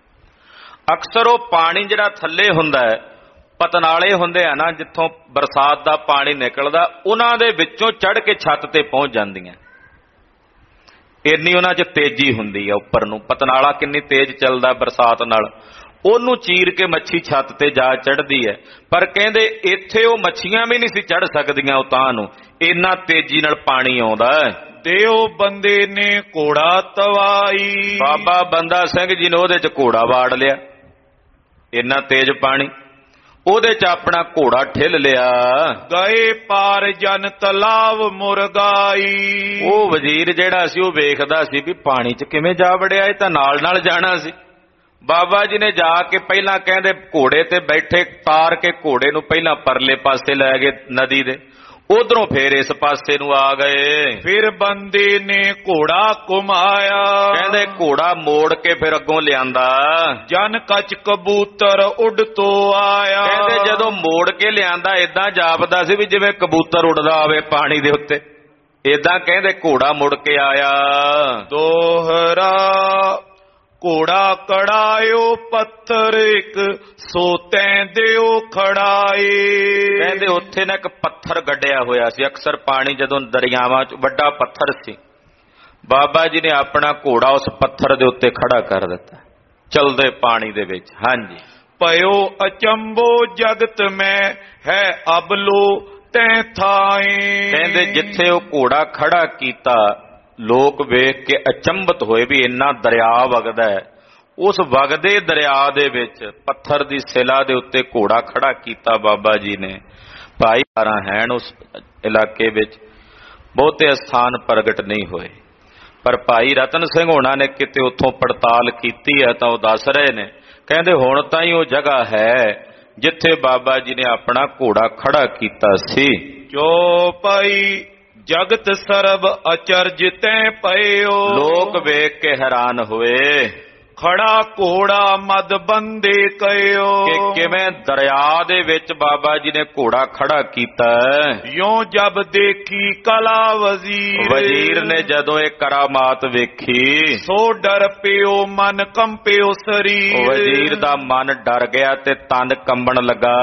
ਅਕਸਰ ਉਹ ਪਾਣੀ ਜਿਹੜਾ ਥੱਲੇ ਹੁੰਦਾ ਹੈ, ਪਤਨਾਲੇ ਹੁੰਦੇ ਆ ਨਾ, ਜਿੱਥੋਂ ਬਰਸਾਤ ਦਾ ਪਾਣੀ ਨਿਕਲਦਾ, ਉਹਨਾਂ ਦੇ ਵਿੱਚੋਂ ਚੜ੍ਹ ਕੇ ਛੱਤ ਤੇ ਪਹੁੰਚ ਜਾਂਦੀਆਂ। ਇੰਨੀ ਉਹਨਾਂ 'ਚ ਤੇਜ਼ੀ ਹੁੰਦੀ ਆ ਉੱਪਰ ਨੂੰ। ਪਤਨਾਲਾ ਕਿੰਨੀ ਤੇਜ਼ ਚੱਲਦਾ ਬਰਸਾਤ ਨਾਲ, ਉਹਨੂੰ ਚੀਰ ਕੇ ਮੱਛੀ ਛੱਤ ਤੇ ਜਾ ਚੜ੍ਹਦੀ ਹੈ। ਪਰ ਕਹਿੰਦੇ ਇੱਥੇ ਉਹ ਮੱਛੀਆਂ ਵੀ ਨਹੀਂ ਸੀ ਚੜ੍ਹ ਸਕਦੀਆਂ ਉਤਾਂ ਨੂੰ, ਇੰਨਾ ਤੇਜ਼ੀ ਨਾਲ ਪਾਣੀ ਆਉਂਦਾ ਹੈ। ਦਿਓ ਬੰਦੇ ਨੇ ਘੋੜਾ ਤਵਾਈ, ਬਾਬਾ ਬੰਦਾ ਸਿੰਘ ਜੀ ਨੇ ਉਹਦੇ 'ਚ ਘੋੜਾ ਵਾੜ ਲਿਆ। ਇੰਨਾ ਤੇਜ਼ ਪਾਣੀ, ਉਹਦੇ 'ਚ ਆਪਣਾ ਘੋੜਾ ਠਿੱਲ ਲਿਆ। ਗਏ ਪਾਰ ਜਨ ਤਲਾਵ ਮੁਰਗਾਈ, ਉਹ ਵਜ਼ੀਰ ਜਿਹੜਾ ਸੀ ਉਹ ਵੇਖਦਾ ਸੀ ਵੀ ਪਾਣੀ 'ਚ ਕਿਵੇਂ ਜਾ ਵੜਿਆ, ਇਹ ਤਾਂ ਨਾਲ ਨਾਲ ਜਾਣਾ ਸੀ। ਬਾਬਾ ਜੀ ਨੇ ਜਾ ਕੇ ਪਹਿਲਾਂ ਕਹਿੰਦੇ ਘੋੜੇ ਤੇ ਬੈਠੇ, ਤਾਰ ਕੇ ਘੋੜੇ ਨੂੰ ਪਹਿਲਾਂ ਪਰਲੇ ਪਾਸੇ ਲੈ ਗਏ ਨਦੀ ਦੇ, ਉਧਰੋਂ ਫੇਰ ਇਸ ਪਾਸੇ ਨੂੰ ਆ ਗਏ। ਫਿਰ ਬੰਦੇ ਨੇ ਘੋੜਾ ਘੁਮਾਇਆ, ਕਹਿੰਦੇ ਘੋੜਾ ਮੋੜ ਕੇ ਫਿਰ ਅੱਗੋਂ ਲਿਆਂਦਾ। ਜਨ ਕਚ ਕਬੂਤਰ ਉੱਡ ਤੋਂ ਆਇਆ, ਕਹਿੰਦੇ ਜਦੋਂ ਮੋੜ ਕੇ ਲਿਆਂਦਾ ਏਦਾਂ ਜਾਪਦਾ ਸੀ ਵੀ ਜਿਵੇਂ ਕਬੂਤਰ ਉੱਡਦਾ ਆਵੇ ਪਾਣੀ ਦੇ ਉੱਤੇ, ਏਦਾਂ ਕਹਿੰਦੇ ਘੋੜਾ ਮੁੜ ਕੇ ਆਇਆ। ਦੋਹਰਾ ਘੋੜਾ ਕੜਾਇਓ ਪੱਥਰ ਇੱਕ ਸੋਤੈਂ ਦਿਓ ਖੜਾਏ, ਕਹਿੰਦੇ ਉੱਥੇ ਨਾ ਇੱਕ ਪੱਥਰ ਗੱਡਿਆ ਹੋਇਆ ਸੀ। ਅਕਸਰ ਪਾਣੀ ਜਦੋਂ ਦਰਿਆਵਾਂ 'ਚ ਵੱਡਾ ਪੱਥਰ ਸੀ, ਬਾਬਾ ਜੀ ਨੇ ਆਪਣਾ ਘੋੜਾ ਉਸ ਪੱਥਰ ਦੇ ਉੱਤੇ ਖੜਾ ਕਰ ਦਿੱਤਾ ਚਲਦੇ ਪਾਣੀ ਦੇ ਵਿੱਚ। ਹਾਂਜੀ। ਪਇਓ ਅਚੰਭੋ ਜਗਤ ਮੈਂ ਹੈ ਅਬਲੋ ਤੈਂ ਥਾਏ, ਕਹਿੰਦੇ ਜਿੱਥੇ ਉਹ ਘੋੜਾ ਖੜਾ ਕੀਤਾ ਲੋਕ ਵੇਖ ਕੇ ਅਚੰਭਤ ਹੋਏ ਵੀ ਇੰਨਾ ਦਰਿਆ ਵਗਦਾ ਹੈ। ਉਸ ਵਗਦੇ ਦਰਿਆ ਦੇ ਵਿੱਚ ਪੱਥਰ ਦੀ ਸਿਲਾ ਦੇ ਉੱਤੇ ਘੋੜਾ ਖੜਾ ਕੀਤਾ ਬਾਬਾ ਜੀ ਨੇ। ਭਾਈ ਬਾਰਾਂ ਹੈਣ ਉਸ ਇਲਾਕੇ ਵਿੱਚ, ਬਹੁਤੇ ਸਥਾਨ ਪ੍ਰਗਟ ਨਹੀਂ ਹੋਏ, ਪਰ ਭਾਈ ਰਤਨ ਸਿੰਘ ਹੋਣਾ ਨੇ ਕਿਤੇ ਉੱਥੋਂ ਪੜਤਾਲ ਕੀਤੀ ਹੈ ਤਾਂ ਉਹ ਦੱਸ ਰਹੇ ਨੇ, ਕਹਿੰਦੇ ਹੁਣ ਤਾਂ ਹੀ ਉਹ ਜਗ੍ਹਾ ਹੈ ਜਿੱਥੇ ਬਾਬਾ ਜੀ ਨੇ ਆਪਣਾ ਘੋੜਾ ਖੜਾ ਕੀਤਾ ਸੀ। ਜੋ ਭਾਈ ਜਗਤ ਸਰਬ ਅਚਰਜ ਤੈਂ ਪਇਓ, ਲੋਕ ਵੇਖ ਕੇ ਹੈਰਾਨ ਹੋਏ। ਖੜਾ ਘੋੜਾ ਮਦ ਬੰਦੇ ਕਇਓ, ਕਿ ਕਿਵੇਂ ਦਰਿਆ ਦੇ ਵਿੱਚ ਬਾਬਾ ਜੀ ਨੇ ਘੋੜਾ ਖੜਾ ਕੀਤਾ। ਯੋਂ ਜਬ ਦੇਖੀ ਕਲਾ ਵਜ਼ੀਰ, ਵਜ਼ੀਰ ਨੇ ਜਦੋਂ ਇਹ ਕਰਾਮਾਤ ਵੇਖੀ, ਸੋ ਡਰ ਪਿਓ ਮਨ ਕੰਪਿਓ ਸਰੀਰ, ਵਜ਼ੀਰ ਦਾ ਮਨ ਡਰ ਗਿਆ ਤੇ ਤਨ ਕੰਬਣ ਲੱਗਾ।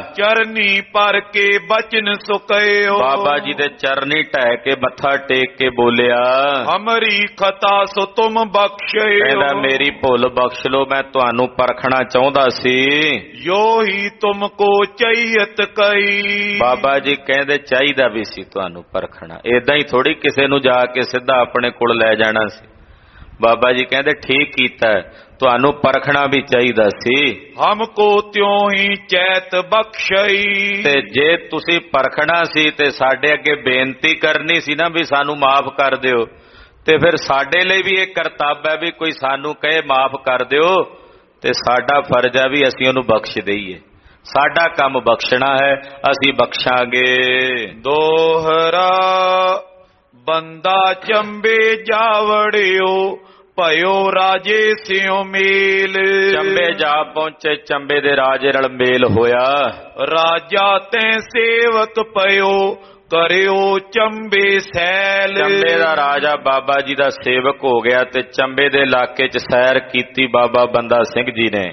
ਚਰਨੀ ਪਰ ਕੇ ਬਚਨ ਸੁਕਇਓ, ਬਾਬਾ ਜੀ ਦੇ ਚਰਨੀ ਢਹਿ ਕੇ ਮੱਥਾ ਟੇਕ ਕੇ ਬੋਲਿਆ, ਹਮਰੀ ਖਤਾ ਸੋ ਤੁਮ ਬਖਸ਼ਿਓ, ਕਹਿੰਦਾ ਮੇਰੀ ਭੁੱਲ ਬਖਸ਼ ਲੋ, ਮੈਂ ਤੁਹਾਨੂੰ ਪਰਖਣਾ ਚਾਹੁੰਦਾ ਸੀ। ਯੋ ਹੀ ਤੁਮ ਕੋ ਚਾਹੀਤ ਕਈ, ਬਾਬਾ ਜੀ ਕਹਿੰਦੇ ਚਾਹੀਦਾ ਵੀ ਸੀ ਤੁਹਾਨੂੰ ਪਰਖਣਾ, ਏਦਾਂ ਹੀ ਥੋੜੀ ਕਿਸੇ ਨੂੰ ਜਾ ਕੇ ਸਿੱਧਾ ਆਪਣੇ ਕੋਲ ਲੈ ਜਾਣਾ ਸੀ। ਬਾਬਾ ਜੀ ਕਹਿੰਦੇ ਠੀਕ ਕੀਤਾ, ਤੁਹਾਨੂੰ ਪਰਖਣਾ ਵੀ ਚਾਹੀਦਾ ਸੀ। ਹਮਕੋ ਤਿਉ ਹੀ ਚੈਤ ਬਖਸ਼ਈ, ਤੇ ਜੇ ਤੁਸੀਂ ਪਰਖਣਾ ਸੀ ਤੇ ਸਾਡੇ ਅੱਗੇ ਬੇਨਤੀ ਕਰਨੀ ਸੀ ਨਾ ਵੀ ਸਾਨੂੰ ਮਾਫ ਕਰ ਦਿਓ, ਤੇ ਫਿਰ ਸਾਡੇ ਲਈ ਵੀ ਇਹ ਕਰਤੱਵ ਹੈ ਵੀ ਕੋਈ ਸਾਨੂੰ ਕਹੇ ਮਾਫ ਕਰ ਦਿਓ ਤੇ ਸਾਡਾ ਫਰਜ਼ ਹੈ ਵੀ ਅਸੀਂ ਉਹਨੂੰ ਬਖਸ਼ ਦਈਏ। ਸਾਡਾ ਕੰਮ ਬਖਸ਼ਣਾ ਹੈ, ਅਸੀਂ ਬਖਸ਼ਾਂਗੇ। ਦੋਹਰਾ ਬੰਦਾ ਚੰਬੇ ਜਾਵੜਿਓ, ਭਇਓ ਰਾਜੇ ਸਿਉ ਮੇਲ, ਚੰਬੇ ਜਾ ਪਹੁੰਚੇ, ਚੰਬੇ ਦੇ ਰਾਜੇ ਨਾਲ ਮੇਲ ਹੋਇਆ। ਰਾਜਾ ਤੈਂ ਸੇਵਕ ਪਇਓ, ਕਰਿਓ ਚੰਬੇ ਸੈਲ, ਚੰਬੇ ਦਾ ਰਾਜਾ ਬਾਬਾ ਜੀ ਦਾ ਸੇਵਕ ਹੋ ਗਿਆ ਤੇ ਚੰਬੇ ਦੇ ਇਲਾਕੇ 'ਚ ਸੈਰ ਕੀਤੀ ਬਾਬਾ ਬੰਦਾ ਸਿੰਘ ਜੀ ਨੇ।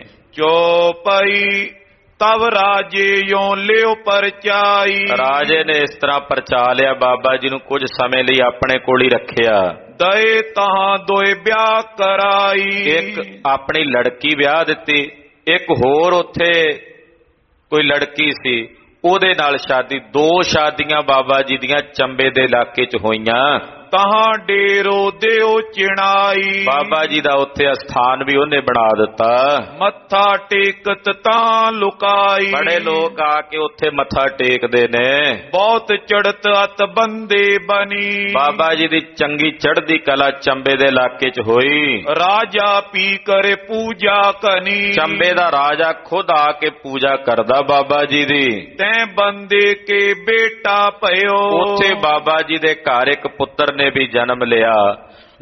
ਚੌਪਈ ਤਵ ਰਾਜੇ ਯੋਂ ਲਿਓ ਪਰਚਾਈ, ਰਾਜੇ ਨੇ ਇਸ ਤਰ੍ਹਾਂ ਪਰਚਾ ਲਿਆ, ਬਾਬਾ ਜੀ ਨੂੰ ਕੁਝ ਸਮੇਂ ਲਈ ਆਪਣੇ ਕੋਲ ਹੀ ਰੱਖਿਆ। ਦਏ ਤਾਂ ਦੋਏ ਵਿਆਹ ਕਰਾਈ, ਇੱਕ ਆਪਣੀ ਲੜਕੀ ਵਿਆਹ ਦਿੱਤੀ, ਇੱਕ ਹੋਰ ਉੱਥੇ ਕੋਈ ਲੜਕੀ ਸੀ ਉਹਦੇ ਨਾਲ ਸ਼ਾਦੀ, ਦੋ ਸ਼ਾਦੀਆਂ ਬਾਬਾ ਜੀ ਦੀਆਂ ਚੰਬੇ ਦੇ ਇਲਾਕੇ 'ਚ ਹੋਈਆਂ। ਤਹਾਂ ਡੇਰੋ ਦਿਓ ਚਿਣਾਈ, ਬਾਬਾ ਜੀ ਦਾ ਉੱਥੇ ਅਸਥਾਨ ਵੀ ਉਹਨੇ ਬਣਾ ਦਿੱਤਾ। ਮੱਥਾ ਟੇਕਤ ਤਾਂ ਲੁਕਾਈ, ਬੜੇ ਲੋਕ ਆ ਕੇ ਉੱਥੇ ਮੱਥਾ ਟੇਕਦੇ ਨੇ। ਬਹੁਤ ਚੜਤ ਅਤ ਬੰਦੇ ਬਣੀ, ਬਾਬਾ ਜੀ ਦੀ ਚੰਗੀ ਚੜ੍ਹਦੀ ਕਲਾ ਚੰਬੇ ਦੇ ਇਲਾਕੇ 'ਚ ਹੋਈ। ਰਾਜਾ ਪੀ ਕਰੇ ਪੂਜਾ ਕਨੀ, ਚੰਬੇ ਦਾ ਰਾਜਾ ਖੁਦ ਆ ਕੇ ਪੂਜਾ ਕਰਦਾ ਬਾਬਾ ਜੀ ਦੀ। ਤੈਂ ਬੰਦੇ ਕੇ ਬੇਟਾ ਭਇਓ, ਉੱਥੇ ਬਾਬਾ ਜੀ ਦੇ ਘਰ ਇੱਕ ਪੁੱਤਰ ਨੇ ਵੀ ਜਨਮ ਲਿਆ।